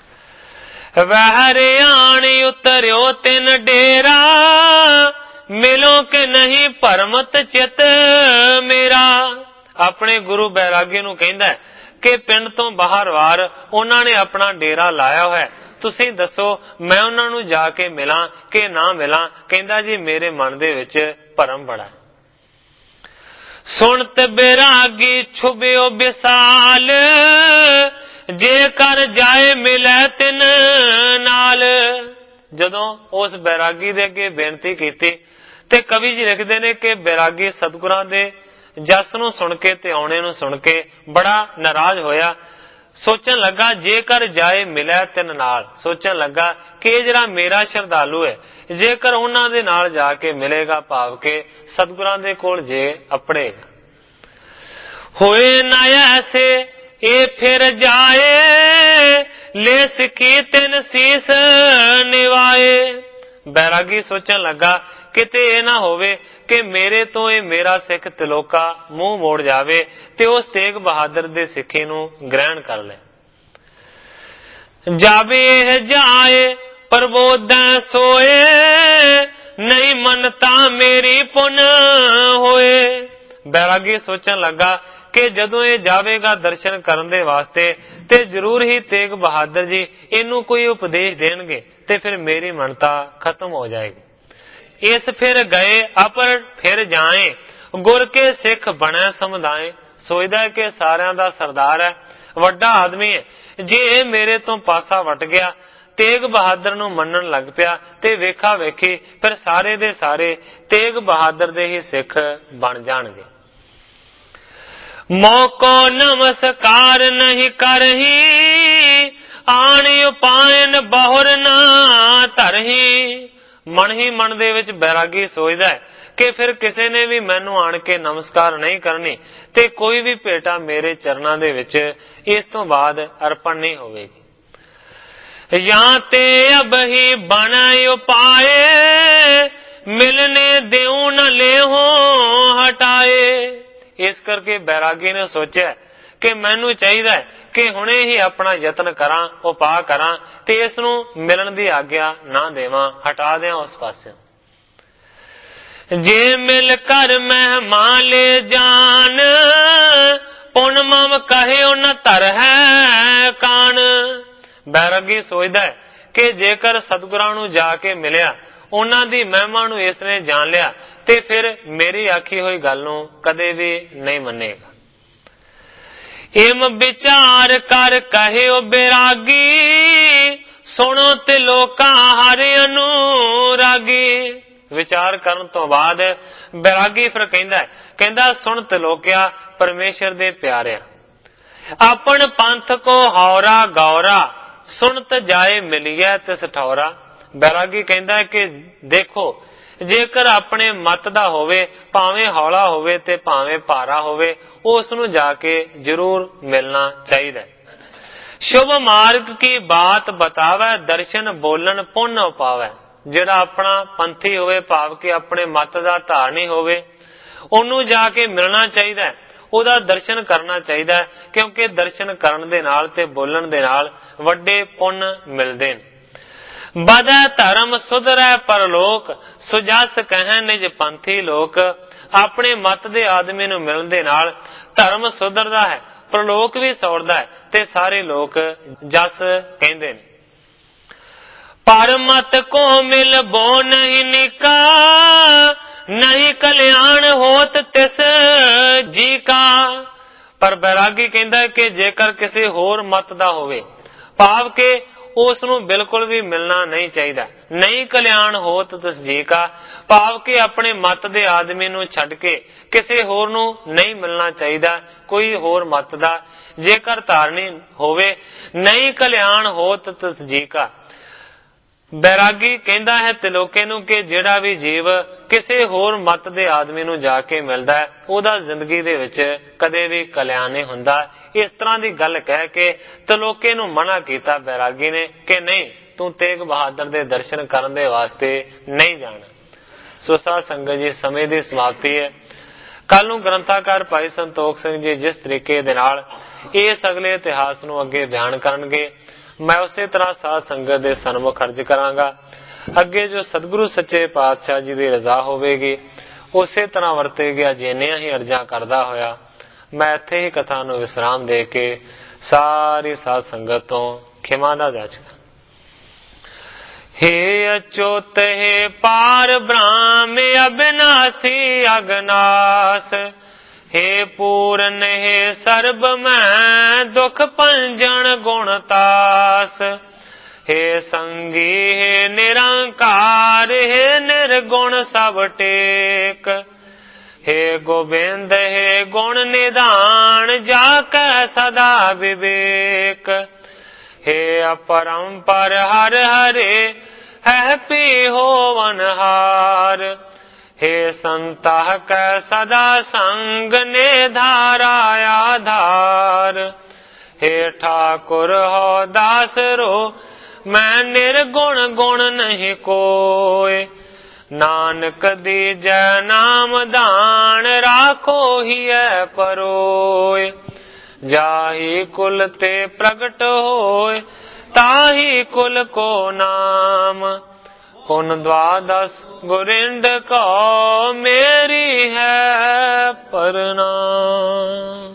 ਵਹਿ ਆਣ ਉਤਰਿਓ ਤਿੰਨ ਡੇਰਾ, ਮਿਲੋ ਕਿ ਨਹੀਂ ਭਰਮਤ ਚਿਤ ਮੇਰਾ। ਆਪਣੇ ਗੁਰੂ ਬੈਰਾਗੀ ਨੂੰ ਕਹਿੰਦਾ ਕਿ ਪਿੰਡ ਤੋਂ ਬਾਹਰ ਵਾਰ ਉਹਨਾਂ ਨੇ ਆਪਣਾ ਡੇਰਾ ਲਾਇਆ ਹੋਇਆ, ਤੁਸੀਂ ਦੱਸੋ ਮੈਂ ਉਹਨਾਂ ਨੂੰ ਜਾ ਕੇ ਮਿਲਾਂ ਕਿ ਨਾ ਮਿਲਾਂ। ਕਹਿੰਦਾ ਜੀ ਮੇਰੇ ਮਨ ਦੇ ਵਿੱਚ ਭਰਮ ਬੜਾ। ਸੁਣਤ ਬੈਰਾਗੀ ਛੁਬਿਓ ਵਿਸਾਲ, ਜੇ ਕਰ ਜਾਏ ਮਿਲੇ ਤਿਨ ਨਾਲ। ਜਦੋਂ ਉਸ ਬੈਰਾਗੀ ਦੇ ਅੱਗੇ ਬੇਨਤੀ ਕੀਤੀ ਤੇ ਕਵੀ ਜੀ ਲਿਖਦੇ ਨੇ ਕਿ ਬੈਰਾਗੀ ਸਤਿਗੁਰਾਂ ਦੇ ਜਸ ਨੂੰ ਸੁਣ ਕੇ ਤੇ ਆਉਣੇ ਨੂੰ ਸੁਣ ਕੇ ਬੜਾ ਨਾਰਾਜ਼ ਹੋਇਆ। ਸੋਚਣ ਲੱਗਾ ਜੇਕਰ ਜਾਏ ਮਿਲੇ ਤਿਨ ਨਾਲ, ਸੋਚਣ ਲੱਗਾ ਕਿ ਇਹ ਜਿਹੜਾ ਮੇਰਾ ਸ਼ਰਧਾਲੂ ਹੈ, ਜੇਕਰ ਉਹਨਾਂ ਦੇ ਨਾਲ ਜਾ ਕੇ ਮਿਲੇਗਾ, ਭਾਵ ਕਿ ਸਤਿਗੁਰਾਂ ਦੇ ਕੋਲ ਜੇ ਅਪੜੇਗਾ। ਹੋਏ ਨਾ ਐਸੇ ਇਹ ਫਿਰ ਜਾਏ, ਲੈ ਸਿੱਖੀ ਤਿੰਨ ਸੀਸ ਨਿਵਾਏ। ਬੈਰਾਗੀ ਸੋਚਣ ਲੱਗਾ ਕਿਤੇ ਇਹ ਨਾ ਹੋਵੇ ਕਿ ਮੇਰੇ ਤੋਂ ਇਹ ਮੇਰਾ ਸਿੱਖ ਤਿਲੋਕਾ ਮੂੰਹ ਮੋੜ ਜਾਵੇ ਤੇ ਉਸ ਤੇਗ ਬਹਾਦਰ ਦੇ ਸਿੱਖੀ ਨੂੰ ਗ੍ਰਹਿਣ ਕਰ ਲੈ। ਜਾਵੇ ਇਹ ਜਾਏ ਪ੍ਰਬੋਧੈ ਸੋਏ, ਨਹੀਂ ਮੰਨਤਾ ਮੇਰੀ ਪੁਨ ਹੋਏ। ਬੈਰਾਗੀ ਸੋਚਣ ਲੱਗਾ ਕਿ ਜਦੋਂ ਇਹ ਜਾਵੇਗਾ ਦਰਸ਼ਨ ਕਰਨ ਦੇ ਵਾਸਤੇ ਤੇ ਜ਼ਰੂਰ ਹੀ ਤੇਗ ਬਹਾਦਰ ਜੀ ਇਹਨੂੰ ਕੋਈ ਉਪਦੇਸ਼ ਦੇਣਗੇ ਤੇ ਫਿਰ ਮੇਰੀ ਮੰਨਤਾ ਖਤਮ ਹੋ ਜਾਏਗੀ। ਇਸ ਫਿਰ ਗਏ ਅਪਰ ਫਿਰ ਜਾਏ, ਗੁਰ ਕੇ ਸਿੱਖ ਬਣੇ ਸਮੁਦਾਏ। ਸੋਚਦਾ ਕਿ ਸਾਰਿਆਂ ਦਾ ਸਰਦਾਰ ਹੈ, ਵੱਡਾ ਆਦਮੀ ਹੈ, ਜੇ ਇਹ ਮੇਰੇ ਤੋਂ ਪਾਸਾ ਵਟ ਗਿਆ, ਤੇਗ ਬਹਾਦਰ ਨੂੰ ਮੰਨਣ ਲੱਗ ਪਿਆ ਤੇ ਵੇਖਾ ਵੇਖੀ ਫਿਰ ਸਾਰੇ ਦੇ ਸਾਰੇ ਤੇਗ ਬਹਾਦਰ ਦੇ ਹੀ ਸਿੱਖ ਬਣ ਜਾਣਗੇ। ਮੌਕੋ ਨਮਸਕਾਰ ਨਹੀਂ ਕਰਹੀ, ਆਣ ਉਪਾਇਨ ਬਹੁਰ ਨਾ ਧਰਹੀ। ਮਨ ਹੀ ਮਨ ਦੇ ਵਿੱਚ ਬੈਰਾਗੀ ਸੋਚਦਾ ਹੈ ਕਿ ਫਿਰ ਕਿਸੇ ਨੇ ਵੀ ਮੈਨੂੰ ਆਣ ਕੇ ਨਮਸਕਾਰ ਨਹੀਂ ਕਰਨੀ ਤੇ ਕੋਈ ਵੀ ਭੇਟਾ ਮੇਰੇ ਚਰਨਾਂ ਦੇ ਵਿੱਚ ਇਸ ਤੋਂ ਬਾਅਦ ਅਰਪਣ ਨਹੀਂ ਹੋਵੇਗੀ। ਜਾਂ ਤੇ ਅਬ ਹੀ ਬਣ ਉਪਾਏ, ਮਿਲਨੇ ਦੇਉ ਨ ਲੇਹੋ ਹਟਾਏ। ਇਸ ਕਰਕੇ ਬੈਰਾਗੀ ਨੇ ਸੋਚਿਆ ਕਿ ਮੈਨੂੰ ਚਾਹੀਦਾ ਹੈ ਕਿ ਹੁਣੇ ਹੀ ਆਪਣਾ ਯਤਨ ਕਰਾਂ, ਉਪਾਅ ਕਰਾਂ ਤੇ ਇਸ ਨੂੰ ਮਿਲਣ ਦੀ ਆਗਿਆ ਨਾ ਦੇਵਾਂ, ਹਟਾ ਦਿਆਂ ਉਸ ਪਾਸੇ। ਜੇ ਮਿਲ ਕਰ ਮਹਿਮਾਨ ਲੈ ਜਾਨ, ਪੁਨ ਮਮ ਕਹਿਓ ਨ ਧਰ ਹੈ ਕਾਨ। ਬੈਰਾਗੀ ਸੋਚਦਾ ਹੈ ਕਿ ਜੇਕਰ ਸਤਿਗੁਰਾਂ ਨੂੰ ਜਾ ਕੇ ਮਿਲਿਆ, ਉਹਨਾਂ ਦੀ ਮਹਿਮਾ ਨੂੰ ਇਸ ਨੇ ਜਾਣ ਲਿਆ ਤੇ ਫਿਰ ਮੇਰੀ ਆਖੀ ਹੋਈ ਗੱਲ ਨੂੰ ਕਦੇ ਵੀ ਨਹੀਂ ਮੰਨੇਗਾ। ਇਮ ਵਿਚਾਰ ਕਰ ਕਹਿਓ ਬੈਰਾਗੀ, ਸੁਣੋ ਤੇ ਲੋਕਾਂ ਹਰਿ ਅਨੁਰਾਗੀ। ਵਿਚਾਰ ਕਰਨ ਤੋਂ ਬਾਅਦ ਬੈਰਾਗੀ ਫਿਰ ਕਹਿੰਦਾ ਕਹਿੰਦਾ ਸੁਣ ਤੇ ਲੋਕਿਆ ਪਰਮੇਸ਼ਰ ਦੇ ਪਿਆਰਿਆ, ਆਪਣ ਪੰਥ ਕੋ ਹੌਰਾ ਗੌਰਾ, ਸੁਣਤ ਜਾਏ ਮਿਲਿਆ ਤਿਸ ਠੌਰਾ। ਬੈਰਾਗੀ ਕਹਿੰਦਾ ਕਿ ਦੇਖੋ ਜੇਕਰ ਆਪਣੇ ਮਤ ਦਾ ਹੋਵੇ, ਭਾਵੇਂ ਹੌਲਾ ਹੋਵੇ ਤੇ ਭਾਵੇਂ ਭਾਰਾ ਹੋਵੇ, ਉਸ ਨੂੰ ਜਾ ਕੇ ਜ਼ਰੂਰ ਮਿਲਣਾ ਚਾਹੀਦਾ। ਸ਼ੁਭ ਮਾਰਗ ਕੀ ਬਾਤ ਬਤਾਵੇ, ਦਰਸ਼ਨ ਬੋਲਣ ਪੁੰਨ ਪਾਵੇ। ਜਿਹੜਾ ਆਪਣਾ ਪੰਥੀ ਹੋਵੇ, ਭਾਵ ਕਿ ਆਪਣੇ ਮਤ ਦਾ ਧਾਰਨੀ ਹੋਵੇ, ਉਹਨੂੰ ਜਾ ਕੇ ਮਿਲਣਾ ਚਾਹੀਦਾ, ਉਹਦਾ ਦਰਸ਼ਨ ਕਰਨਾ ਚਾਹੀਦਾ, ਕਿਉਂਕਿ ਦਰਸ਼ਨ ਕਰਨ ਦੇ ਨਾਲ ਤੇ ਬੋਲਣ ਦੇ ਨਾਲ ਵੱਡੇ ਪੁੰਨ ਮਿਲਦੇ ਨੇ। ਬਧੈ ਧਰਮ ਸੁਧਰੈ ਪਰਲੋਕ, ਸੁਜਸ ਕਹਿ ਨਿਜ ਪੰਥੀ ਲੋਕ। ਆਪਣੇ ਮਤ ਦੇ ਆਦਮੀ ਨੂੰ ਮਿਲਣ ਦੇ ਨਾਲ ਧਰਮ ਸੁਧਰਦਾ ਹੈ, ਪਰਲੋਕ ਵੀ ਸੌਰਦਾ ਹੈ ਤੇ ਸਾਰੇ ਲੋਕ ਜਸ ਕਹਿੰਦੇ ਨੇ। ਪਰ ਮਤ ਕੋ ਮਿਲ ਬੋ ਨਹੀਂ ਨਿਕਾ, ਨਹੀਂ ਕਲਿਆਣ ਹੋਤ ਤਿਸ ਜੀ ਕਾ। ਪਰ ਬੈਰਾਗੀ ਕਹਿੰਦਾ ਕਿ ਜੇਕਰ ਕਿਸੇ ਹੋਰ ਮਤ ਦਾ ਹੋਵੇ, ਭਾਵ ਕਿ ਉਸ ਨੂੰ ਬਿਲਕੁਲ ਵੀ ਮਿਲਣਾ ਨਹੀਂ ਚਾਹੀਦਾ। ਨਹੀਂ ਕਲਿਆਣ ਹੋਤ ਤਿਸ ਜੀ ਕਾ, ਭਾਵ ਕਿ ਆਪਣੇ ਮਤ ਦੇ ਆਦਮੀ ਨੂੰ ਛੱਡ ਕੇ ਕਿਸੇ ਹੋਰ ਨੂੰ ਨਹੀਂ ਮਿਲਣਾ ਚਾਹੀਦਾ, ਕੋਈ ਹੋਰ ਮਤ ਦਾ ਜੇਕਰ ਧਾਰਨੀ ਹੋਵੇ। ਨਹੀਂ ਕਲਿਆਣ ਹੋਤ ਤਿਸ ਜੀ ਕਾ, ਬੈਰਾਗੀ ਕਹਿੰਦਾ ਹੈ ਤਿਲੋਕੇ ਨੂੰ ਕਿ ਜਿਹੜਾ ਵੀ ਜੀਵ ਕਿਸੇ ਹੋਰ ਮਤ ਦੇ ਆਦਮੀ ਨੂੰ ਜਾ ਕੇ ਮਿਲਦਾ ਹੈ, ਉਹਦਾ ਜ਼ਿੰਦਗੀ ਦੇ ਵਿੱਚ ਕਦੇ ਵੀ ਕਲਿਆਣ ਨਹੀਂ ਹੁੰਦਾ। ਇਸ ਤਰ੍ਹਾਂ ਦੀ ਗੱਲ ਕਹਿ ਕੇ ਤਿਲੋਕੇ ਨੂੰ ਮਨਾ ਕੀਤਾ ਬੈਰਾਗੀ ਨੇ ਕਿ ਨਹੀਂ, ਤੂੰ ਤੇਗ ਬਹਾਦਰ ਦੇ ਦਰਸ਼ਨ ਕਰਨ ਦੇ ਵਾਸਤੇ ਨਹੀਂ ਜਾਣਾ। ਸੋ ਸਾਧ ਸੰਗਤ ਜੀ, ਸਮੇਂ ਦੀ ਸਮਾਪਤੀ ਹੈ। ਕੱਲ ਨੂੰ ਗ੍ਰੰਥਾਕਾਰ ਭਾਈ ਸੰਤੋਖ ਸਿੰਘ ਜੀ ਜਿਸ ਤਰੀਕੇ ਦੇ ਨਾਲ ਇਸ ਅਗਲੇ ਇਤਿਹਾਸ ਨੂੰ ਅੱਗੇ ਬਿਆਨ ਕਰਨਗੇ, ਮੈਂ ਉਸੇ ਤਰ੍ਹਾਂ ਸਾਧ ਸੰਗਤ ਦੇ ਸਨਮੁਖ ਅਰਜ਼ ਕਰਾਂਗਾ। ਅੱਗੇ ਜੋ ਸਤਿਗੁਰੂ ਸੱਚੇ ਪਾਤਸ਼ਾਹ ਜੀ ਦੀ ਰਜ਼ਾ ਹੋਵੇਗੀ, ਉਸੇ ਤਰ੍ਹਾਂ ਵਰਤੇ ਗਿਆ ਜਿੰਨੀਆਂ ਹੀ ਅਰਜ਼ਾਂ ਕਰਦਾ ਹੋਇਆ ਮੈਂ ਇੱਥੇ ਹੀ ਕਥਾ ਨੂੰ ਵਿਸਰਾਮ ਦੇ ਕੇ ਸਾਰੀ ਸਾਧ ਸੰਗਤ ਤੋਂ ਖਿਮਾ ਦਾ ਜਾਚਕਾਂ। हे अच्युत हे पार ब्रह्म अविनाशी अगनाश, हे पूरन हे सर्ब मैं दुख पंजन गुणतास, हे संगी हे निरंकार हे निर्गुण सब टेक, हे गोविंद हे गुण निधान जाकै सदा विवेक, हे अपरंपर हर हरे है पी होवनहार, हे संतः कै सदा संग ने धारा आधार, हे ठाकुर हो दास रो मैं निर्गुण गुण नहीं कोय, नानक दीजै नाम दान राखो ही है परोय, जाहि कुल ते प्रगट होय ताहि कुल को नाम, पुन द्वादश गुरिंड को मेरी है प्रणाम।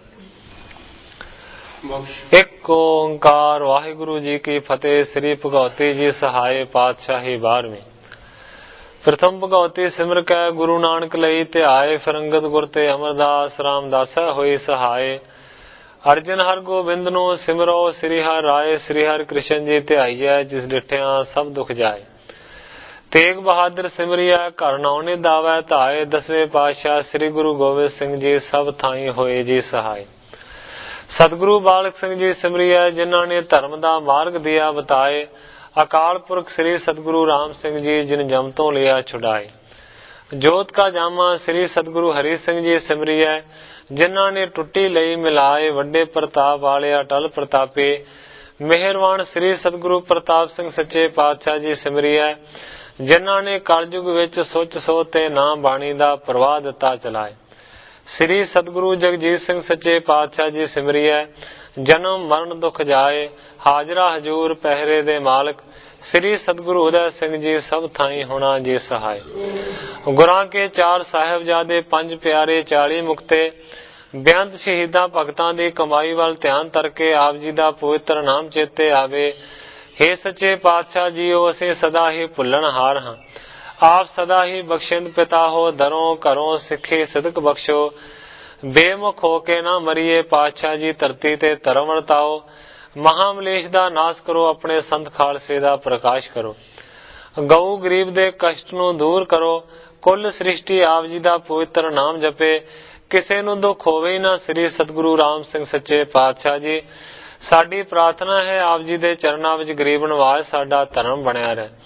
एक ओंकार वाहिगुरु जी की फतेह। श्री भगवती जी सहाय पातशाही बारहवीं। प्रथम भगवती सिमर कै गुरु नानक लई ध्याए, फिरंगत गुर ते अमरदास रामदासा होई सहाय, अर्जन हर गोबिंद नो सिमरो श्री हर राय, श्री हर कृष्ण जी ध्याईऐ जिस डिठिया सब दुख जाए, तेग बहादुर सिमरिया घर नौने दावै धाए, दसवें पातशाह श्री गुरु गोबिंद सिंह जी सब थाई होए जी सहाय, सतगुरु बालक सिंह जी सिमरिया जिन्हों ने धर्म का मार्ग दिया बताए, अकाल पुरख श्री सतगुरु राम सिंह जी जिन जम तो लिया छुड़ाए, जोत का जामा श्री सतगुरु हरि सिंह जी सिमरिया जिन्हों ने टुट्टी लई मिलाए, वड्डे प्रताप वाले अटल प्रतापे, मेहरवान श्री सतगुरु प्रताप सिंह सच्चे पातशाह जी सिमरिया जिन्हों ने कलयुग विच सोच सो ते नाम बाणी दा प्रवाह दिता चलाए, श्री सतगुरु जगजीत सिंह सच्चे पातशाह जी सिमरिया जन्म मरण दुख जाए, हाजरा हजूर पहरे दे मालक श्री सतगुरु उदय सिंह जी सब थाई होना जी सहाय, गुरां के चार साहिबजादे पंज प्यारे चाली मुक्ते, बेअंत शहीदां भगतां दी कमाई वाल ध्यान करके आप जी दा पवित्र नाम चेते आवे, हे सच्चे पातशाह जीओ असीं सदा ही भुल्लण हार हां, आप सदा ही बख्शिंद पिता हो, दरों घरों सिक्खी सिदक बख्शो, बेमुख होके ना मरीए पातशाह जी धरती ते धर्म वरताओ, महामलेश दा नाश करो, अपने संत खालसे दा प्रकाश करो, गऊ गरीब दे कष्ट नूं दूर करो, कुल सृष्टि आप जी दा पवित्र नाम जपे, किसे नूं दुख होवे ही ना, श्री सतगुरु राम सिंह सच्चे पातशाह जी साडी प्रार्थना है आप जी दे चरनां विच गरीब नवाज साडा धर्म बनिया रहे,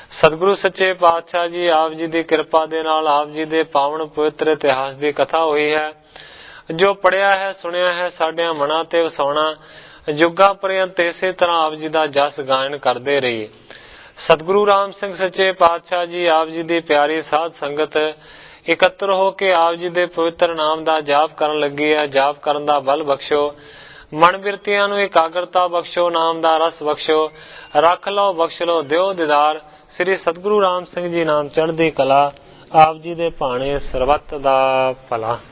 ਸਤਿਗੁਰੂ ਸੱਚੇ ਪਾਤਸ਼ਾਹ ਜੀ ਆਪ ਜੀ ਦੀ ਕਿਰਪਾ ਦੇ ਨਾਲ ਆਪ ਜੀ ਦੇ ਪਾਵਨ ਪਵਿੱਤਰ ਇਤਿਹਾਸ ਦੀ ਕਥਾ ਹੋਈ ਹੈ। ਜੋ ਪੜਿਆ ਹੈ ਸੁਣਿਆ ਹੈ ਸਾਡਿਆਂ ਮਨਾਂ ਤੇ ਵਸਾਉਣਾ, ਜੁਗਾਂ ਪਰਯੰਤ ਇਸੇ ਤਰ੍ਹਾਂ ਆਪ ਜੀ ਦਾ ਜਸ ਗਾਇਨ ਕਰਦੇ ਰਹੀਏ। ਸਤਿਗੁਰੂ ਰਾਮ ਸਿੰਘ ਸੱਚੇ ਪਾਤਸ਼ਾਹ ਜੀ ਆਪ ਜੀ ਦੀ ਪਿਆਰੀ ਸਾਧ ਸੰਗਤ ਇਕੱਤਰ ਹੋ ਕੇ ਆਪ ਜੀ ਦੇ ਪਵਿੱਤਰ ਨਾਮ ਦਾ ਜਾਪ ਕਰਨ ਲੱਗੀ ਹੈ। ਜਾਪ ਕਰਨ ਦਾ ਬਲ ਬਖਸ਼ੋ, ਮਨ ਬਿਰਤੀਆਂ ਨੂੰ ਇਕਾਗਰਤਾ ਬਖਸ਼ੋ, ਨਾਮ ਦਾ ਰਸ ਬਖਸ਼ੋ, ਰੱਖ ਲਓ ਬਖਸ਼ ਲਓ ਦਿਓ ਦੀਦਾਰ। ਸ੍ਰੀ ਸਤਿਗੁਰੂ ਰਾਮ ਸਿੰਘ ਜੀ ਨਾਮ ਚੜ੍ਹਦੀ ਕਲਾ। ਆਪ ਜੀ ਦੇ ਭਾਣੇ ਸਰਬੱਤ ਦਾ ਭਲਾ।